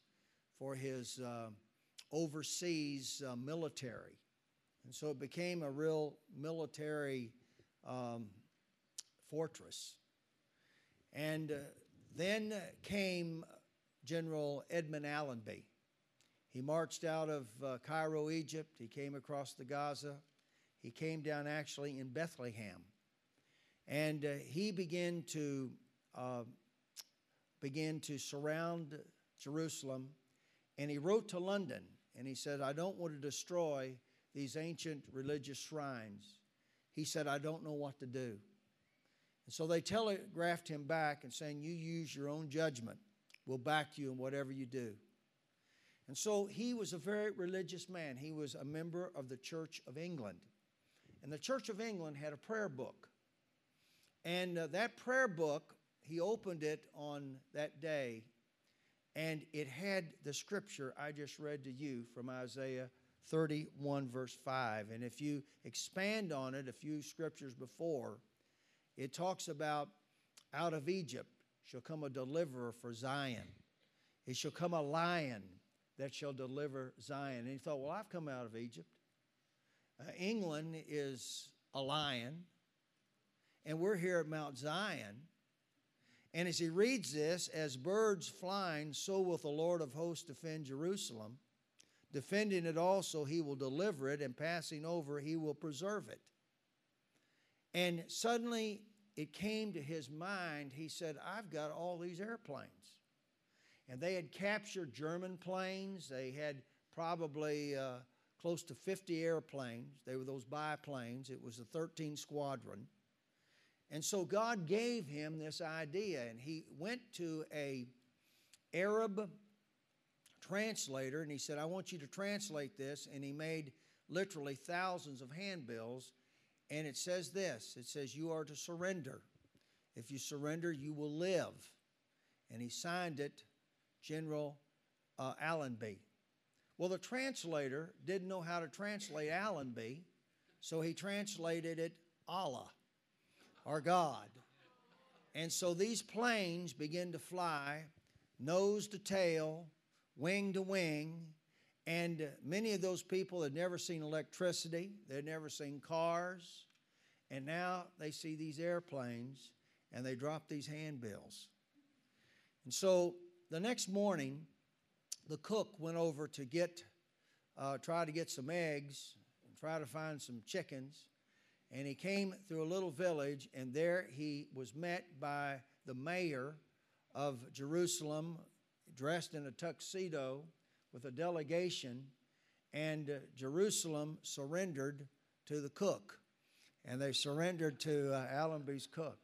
overseas military. And so it became a real military fortress. And then came General Edmund Allenby. He marched out of Cairo, Egypt. He came across the Gaza. He came down actually in Bethlehem. And he began to surround Jerusalem. And he wrote to London, and he said, "I don't want to destroy these ancient religious shrines." He said, "I don't know what to do." And so they telegraphed him back and saying, "You use your own judgment. We'll back you in whatever you do." And so he was a very religious man. He was a member of the Church of England. And the Church of England had a prayer book. And that prayer book, he opened it on that day, and it had the scripture I just read to you from Isaiah 31, verse 5. And if you expand on it a few scriptures before, it talks about, "Out of Egypt shall come a deliverer for Zion. It shall come a lion that shall deliver Zion." And he thought, well, I've come out of Egypt. England is a lion, and we're here at Mount Zion. And as he reads this, "As birds flying, so will the Lord of hosts defend Jerusalem. Defending it also, he will deliver it, and passing over, he will preserve it." And suddenly it came to his mind. He said, "I've got all these airplanes." And they had captured German planes. They had probably close to 50 airplanes. They were those biplanes. It was the 13th Squadron. And so God gave him this idea, and he went to an Arab translator, and he said, "I want you to translate this." And he made literally thousands of handbills, and it says this. It says, "You are to surrender. If you surrender, you will live." And he signed it, General Allenby. Well, the translator didn't know how to translate Allenby, so he translated it Allah, our God. And so these planes begin to fly, nose to tail, wing to wing, and many of those people had never seen electricity, they'd never seen cars, and now they see these airplanes, and they drop these handbills. And so the next morning, the cook went over to try to get some eggs and try to find some chickens. And he came through a little village, and there he was met by the mayor of Jerusalem, dressed in a tuxedo with a delegation, and Jerusalem surrendered to the cook. And they surrendered to Allenby's cook.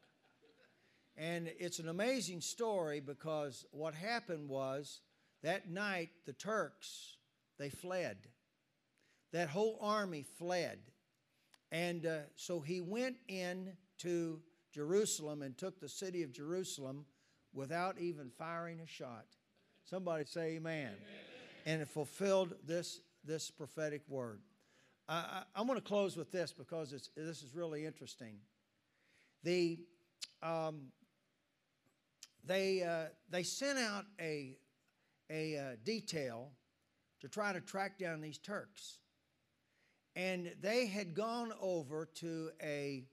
And it's an amazing story, because what happened was that night the Turks, they fled. That whole army fled. And so he went into Jerusalem and took the city of Jerusalem without even firing a shot. Somebody say amen. And it fulfilled this prophetic word. I'm going to close with this, because this is really interesting. They sent out a detail to try to track down these Turks. And they had gone over to a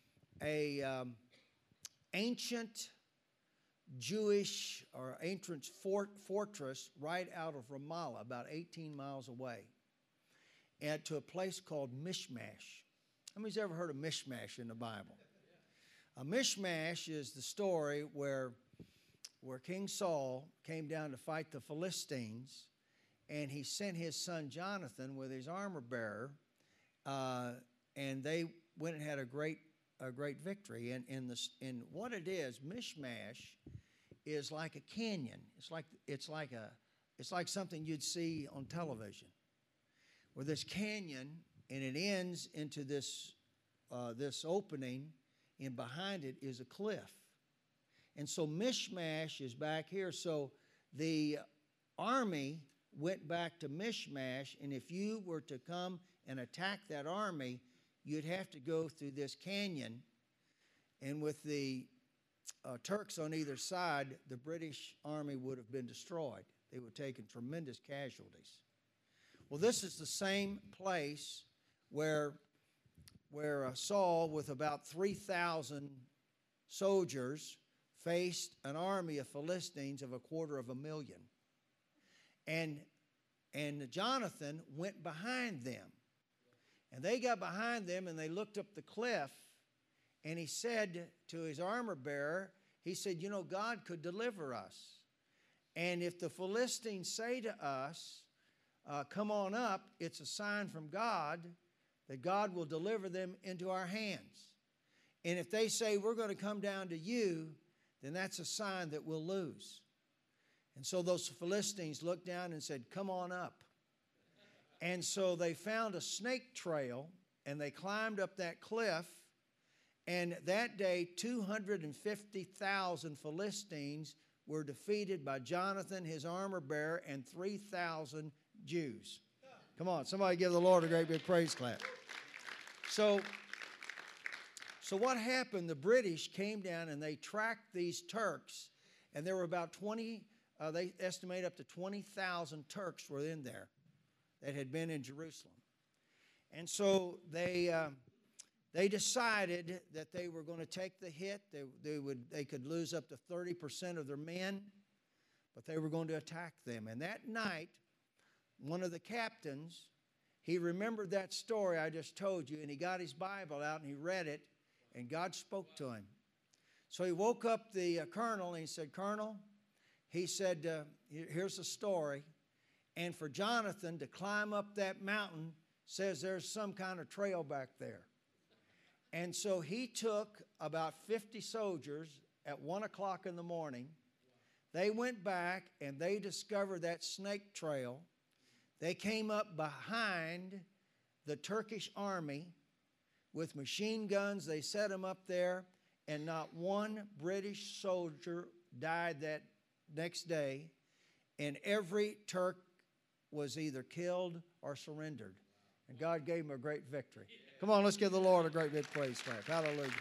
ancient Jewish or ancient fortress right out of Ramallah, about 18 miles away, and to a place called Mishmash. How many's ever heard of Mishmash in the Bible? A Mishmash is the story where King Saul came down to fight the Philistines, and he sent his son Jonathan with his armor bearer, and they went and had a great victory. And what it is, Michmash is like a canyon. It's like something you'd see on television, where this canyon, and it ends into this opening, and behind it is a cliff. And so Michmash is back here. So the army went back to Michmash, and if you were to come and attack that army, you'd have to go through this canyon. And with the Turks on either side, the British army would have been destroyed. They would have taken tremendous casualties. Well, this is the same place where Saul, with about 3,000 soldiers, faced an army of Philistines of 250,000. And Jonathan went behind them. And they got behind them, and they looked up the cliff, and he said to his armor bearer, he said, you know, God could deliver us. And if the Philistines say to us, come on up, it's a sign from God that God will deliver them into our hands. And if they say we're going to come down to you, then that's a sign that we'll lose. And so those Philistines looked down and said, come on up. And so they found a snake trail, and they climbed up that cliff. And that day, 250,000 Philistines were defeated by Jonathan, his armor bearer, and 3,000 Jews. Come on, somebody give the Lord a great big praise clap. So what happened? The British came down and they tracked these Turks, and there were about they estimate up to 20,000 Turks were in there that had been in Jerusalem. And so they decided that they were going to take the hit. They could lose up to 30% of their men, but they were going to attack them. And that night, one of the captains, he remembered that story I just told you, and he got his Bible out and he read it, and God spoke to him. So he woke up the colonel and he said, Colonel, he said, here's the story. And for Jonathan to climb up that mountain says there's some kind of trail back there. And so he took about 50 soldiers at 1 o'clock in the morning. They went back and they discovered that snake trail. They came up behind the Turkish army with machine guns. They set them up there, and not one British soldier died that next day, and every Turk was either killed or surrendered. And God gave them a great victory. Come on, let's give the Lord a great big praise clap. Hallelujah.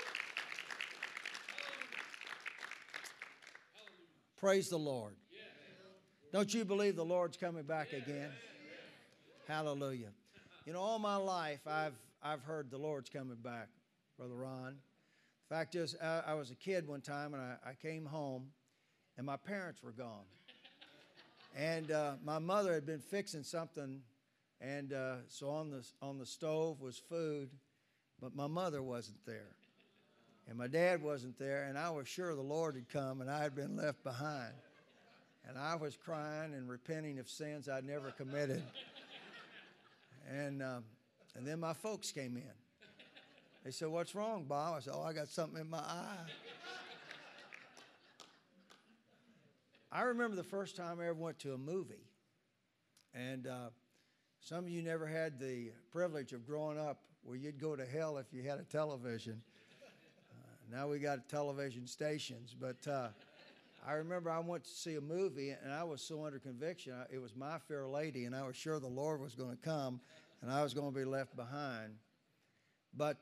Praise the Lord. Don't you believe the Lord's coming back again? Hallelujah. You know, all my life I've heard the Lord's coming back, Brother Ron. The fact is, I was a kid one time, and I came home, and my parents were gone. And my mother had been fixing something, and so on the stove was food, but my mother wasn't there. And my dad wasn't there, and I was sure the Lord had come, and I had been left behind. And I was crying and repenting of sins I'd never committed. And then my folks came in. They said, "What's wrong, Bob?" I said, "Oh, I got something in my eye." I remember the first time I ever went to a movie. And some of you never had the privilege of growing up where you'd go to hell if you had a television. Now we got television stations. But I remember I went to see a movie, and I was so under conviction. It was My Fair Lady, and I was sure the Lord was going to come, and I was going to be left behind. But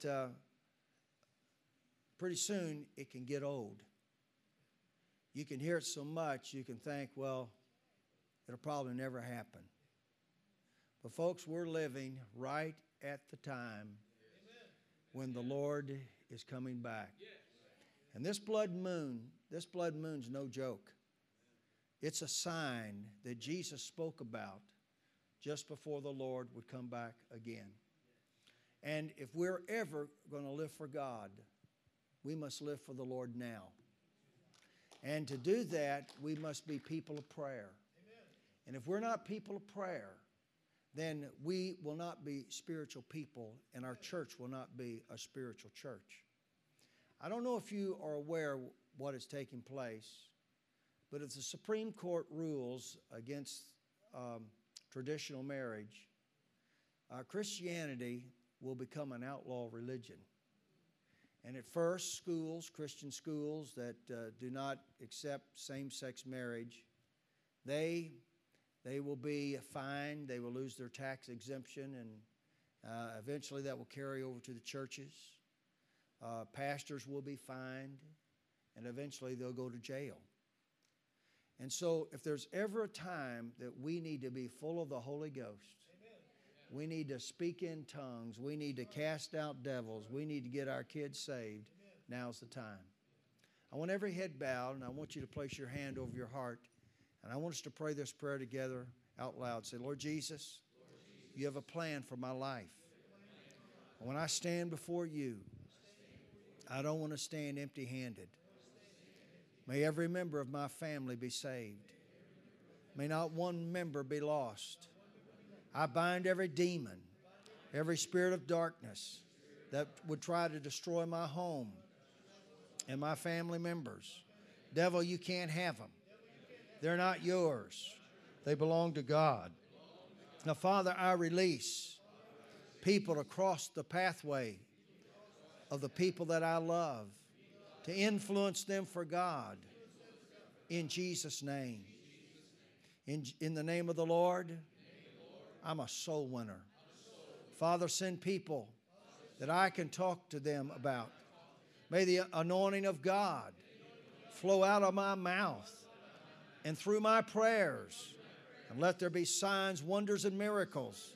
pretty soon it can get old. You can hear it so much, you can think, well, it'll probably never happen. But folks, we're living right at the time when the Lord is coming back. And this blood moon's no joke. It's a sign that Jesus spoke about just before the Lord would come back again. And if we're ever going to live for God, we must live for the Lord now. And to do that, we must be people of prayer. And if we're not people of prayer, then we will not be spiritual people, and our church will not be a spiritual church. I don't know if you are aware what is taking place, but if the Supreme Court rules against traditional marriage, Christianity will become an outlaw religion. And at first, schools, Christian schools that do not accept same-sex marriage, they will be fined, they will lose their tax exemption, and eventually that will carry over to the churches. Pastors will be fined, and eventually they'll go to jail. And so if there's ever a time that we need to be full of the Holy Ghost, we need to speak in tongues, we need to cast out devils, we need to get our kids saved, now's the time. I want every head bowed, and I want you to place your hand over your heart, and I want us to pray this prayer together out loud. Say, Lord Jesus, you have a plan for my life. When I stand before you, I don't want to stand empty-handed. May every member of my family be saved. May not one member be lost. I bind every demon, every spirit of darkness that would try to destroy my home and my family members. Devil, you can't have them. They're not yours. They belong to God. Now, Father, I release people to cross the pathway of the people that I love, to influence them for God, in Jesus' name. In the name of the Lord, I'm a soul winner. Father, send people that I can talk to them about. May the anointing of God flow out of my mouth and through my prayers, and let there be signs, wonders, and miracles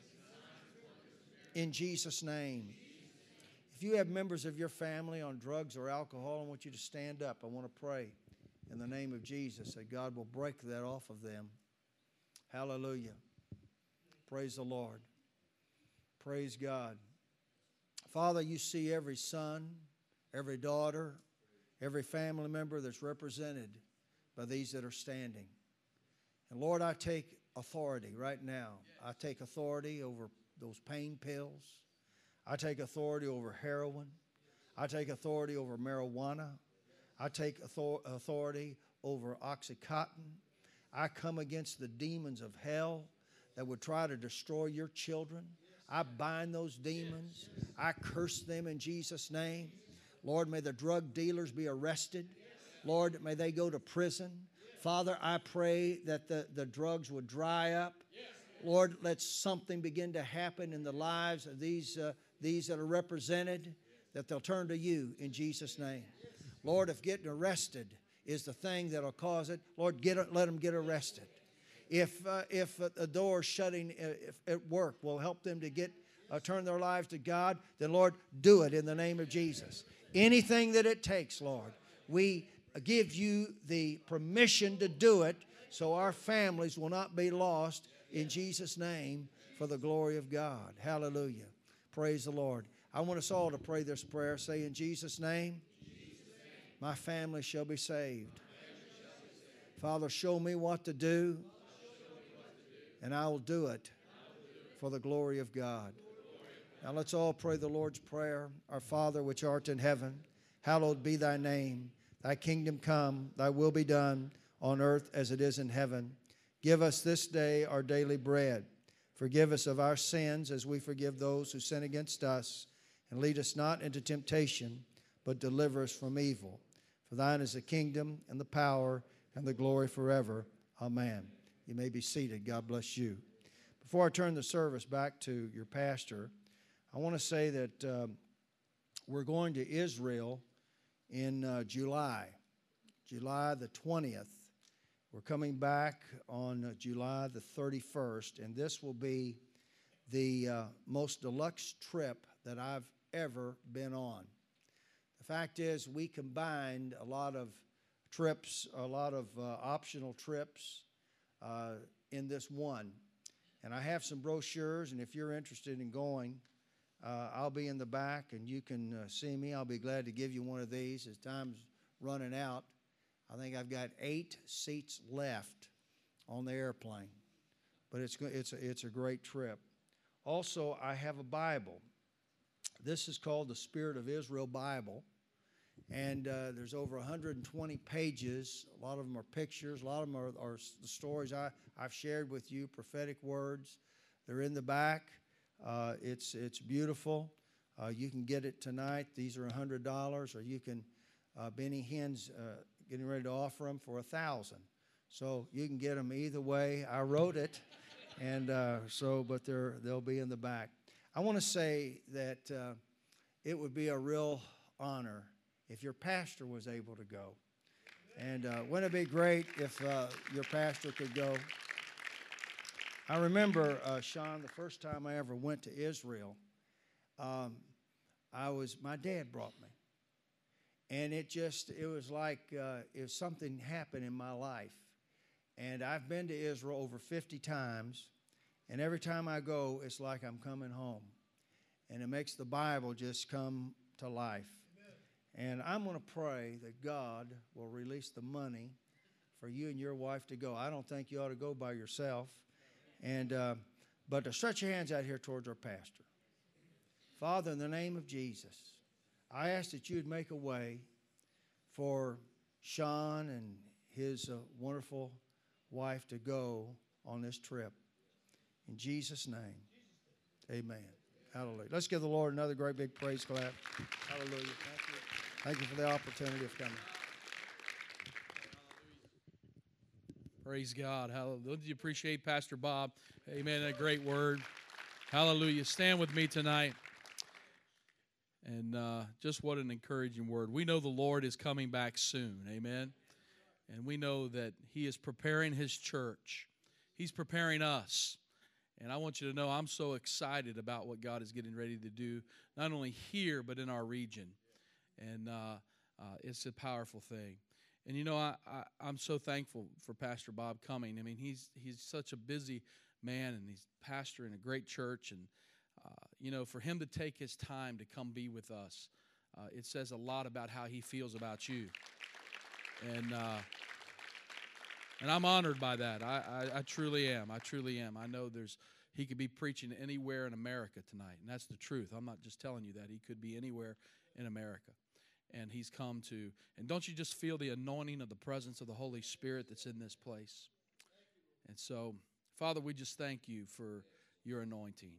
in Jesus' name. If you have members of your family on drugs or alcohol, I want you to stand up. I want to pray in the name of Jesus that God will break that off of them. Hallelujah. Praise the Lord. Praise God. Father, you see every son, every daughter, every family member that's represented by these that are standing. And Lord, I take authority right now. I take authority over those pain pills. I take authority over heroin. I take authority over marijuana. I take authority over Oxycontin. I come against the demons of hell that would try to destroy your children. I bind those demons. I curse them in Jesus' name. Lord, may the drug dealers be arrested. Lord, may they go to prison. Father, I pray that the drugs would dry up. Lord, let something begin to happen in the lives of these that are represented, that they'll turn to you in Jesus' name. Lord, if getting arrested is the thing that'll cause it, Lord, let them get arrested. If a door shutting at work will help them to turn their lives to God, then Lord, do it in the name of Jesus. Anything that it takes, Lord, we give you the permission to do it so our families will not be lost in Jesus' name for the glory of God. Hallelujah. Praise the Lord. I want us all to pray this prayer. Say, in Jesus' name, my family shall be saved. Father, show me what to do, and I will do it for the glory of God. Now let's all pray the Lord's Prayer. Our Father, which art in heaven, hallowed be thy name. Thy kingdom come, thy will be done on earth as it is in heaven. Give us this day our daily bread. Forgive us of our sins as we forgive those who sin against us. And lead us not into temptation, but deliver us from evil. For thine is the kingdom and the power and the glory forever. Amen. You may be seated. God bless you. Before I turn the service back to your pastor, I want to say that we're going to Israel in July the 20th. We're coming back on July the 31st, and this will be the most deluxe trip that I've ever been on. The fact is, we combined a lot of trips, a lot of optional trips in this one. And I have some brochures, and if you're interested in going, I'll be in the back, and you can see me. I'll be glad to give you one of these as time's running out. I think I've got 8 seats left on the airplane, but it's a great trip. Also, I have a Bible. This is called the Spirit of Israel Bible. And there's over 120 pages. A lot of them are pictures. A lot of them are the stories I've shared with you, prophetic words. They're in the back. It's beautiful. You can get it tonight. These are $100, or you can, Benny Hinn's getting ready to offer them for $1,000. So you can get them either way. I wrote it, and but they'll be in the back. I want to say that it would be a real honor if your pastor was able to go. And wouldn't it be great if your pastor could go? I remember, Sean, the first time I ever went to Israel, my dad brought me. And it was like if something happened in my life. And I've been to Israel over 50 times, and every time I go, it's like I'm coming home. And it makes the Bible just come to life. And I'm going to pray that God will release the money for you and your wife to go. I don't think you ought to go by yourself. And but to stretch your hands out here towards our pastor. Father, in the name of Jesus, I ask that you would make a way for Sean and his wonderful wife to go on this trip. In Jesus' name, amen. Hallelujah. Let's give the Lord another great big praise clap. Hallelujah. Thank you. Thank you for the opportunity of coming. Praise God. Hallelujah. Don't you appreciate Pastor Bob? Amen. A great word. Hallelujah. Stand with me tonight. And just what an encouraging word. We know the Lord is coming back soon. Amen. And we know that He is preparing His church. He's preparing us. And I want you to know I'm so excited about what God is getting ready to do, not only here, but in our region. And it's a powerful thing. And, you know, I'm so thankful for Pastor Bob coming. I mean, he's such a busy man, and he's pastor in a great church. And, you know, for him to take his time to come be with us, it says a lot about how he feels about you. And I'm honored by that. I truly am. I truly am. I know he could be preaching anywhere in America tonight, and that's the truth. I'm not just telling you that. He could be anywhere in America. And he's come to, and don't you just feel the anointing of the presence of the Holy Spirit that's in this place? And so, Father, we just thank you for your anointing.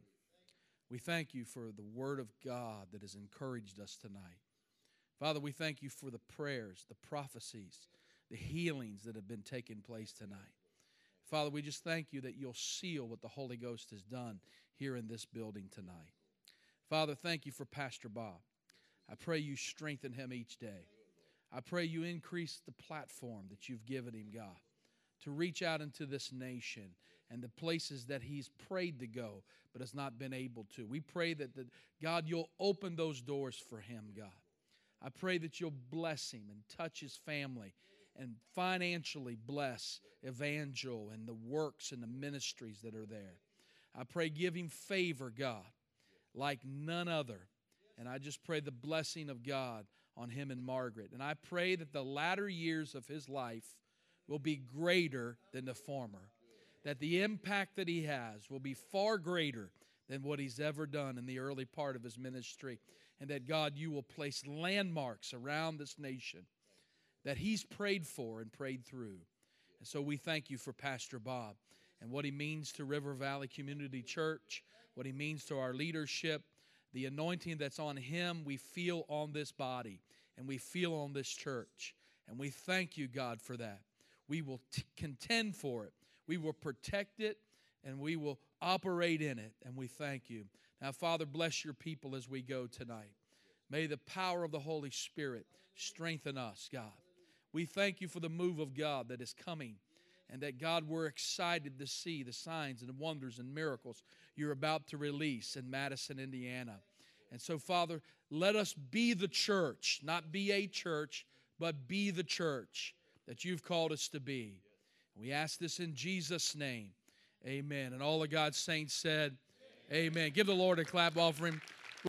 We thank you for the word of God that has encouraged us tonight. Father, we thank you for the prayers, the prophecies, the healings that have been taking place tonight. Father, we just thank you that you'll seal what the Holy Ghost has done here in this building tonight. Father, thank you for Pastor Bob. I pray you strengthen him each day. I pray you increase the platform that you've given him, God, to reach out into this nation and the places that he's prayed to go but has not been able to. We pray that, God, you'll open those doors for him, God. I pray that you'll bless him and touch his family and financially bless Evangel and the works and the ministries that are there. I pray give him favor, God, like none other. And I just pray the blessing of God on him and Margaret. And I pray that the latter years of his life will be greater than the former. That the impact that he has will be far greater than what he's ever done in the early part of his ministry. And that, God, you will place landmarks around this nation that he's prayed for and prayed through. And so we thank you for Pastor Bob and what he means to River Valley Community Church, what he means to our leadership. The anointing that's on him, we feel on this body, and we feel on this church. And we thank you, God, for that. We will contend for it. We will protect it, and we will operate in it, and we thank you. Now, Father, bless your people as we go tonight. May the power of the Holy Spirit strengthen us, God. We thank you for the move of God that is coming, and that, God, we're excited to see the signs and wonders and miracles you're about to release in Madison, Indiana. And so, Father, let us be the church, not be a church, but be the church that you've called us to be. We ask this in Jesus' name. Amen. And all of God's saints said, amen. Give the Lord a clap offering.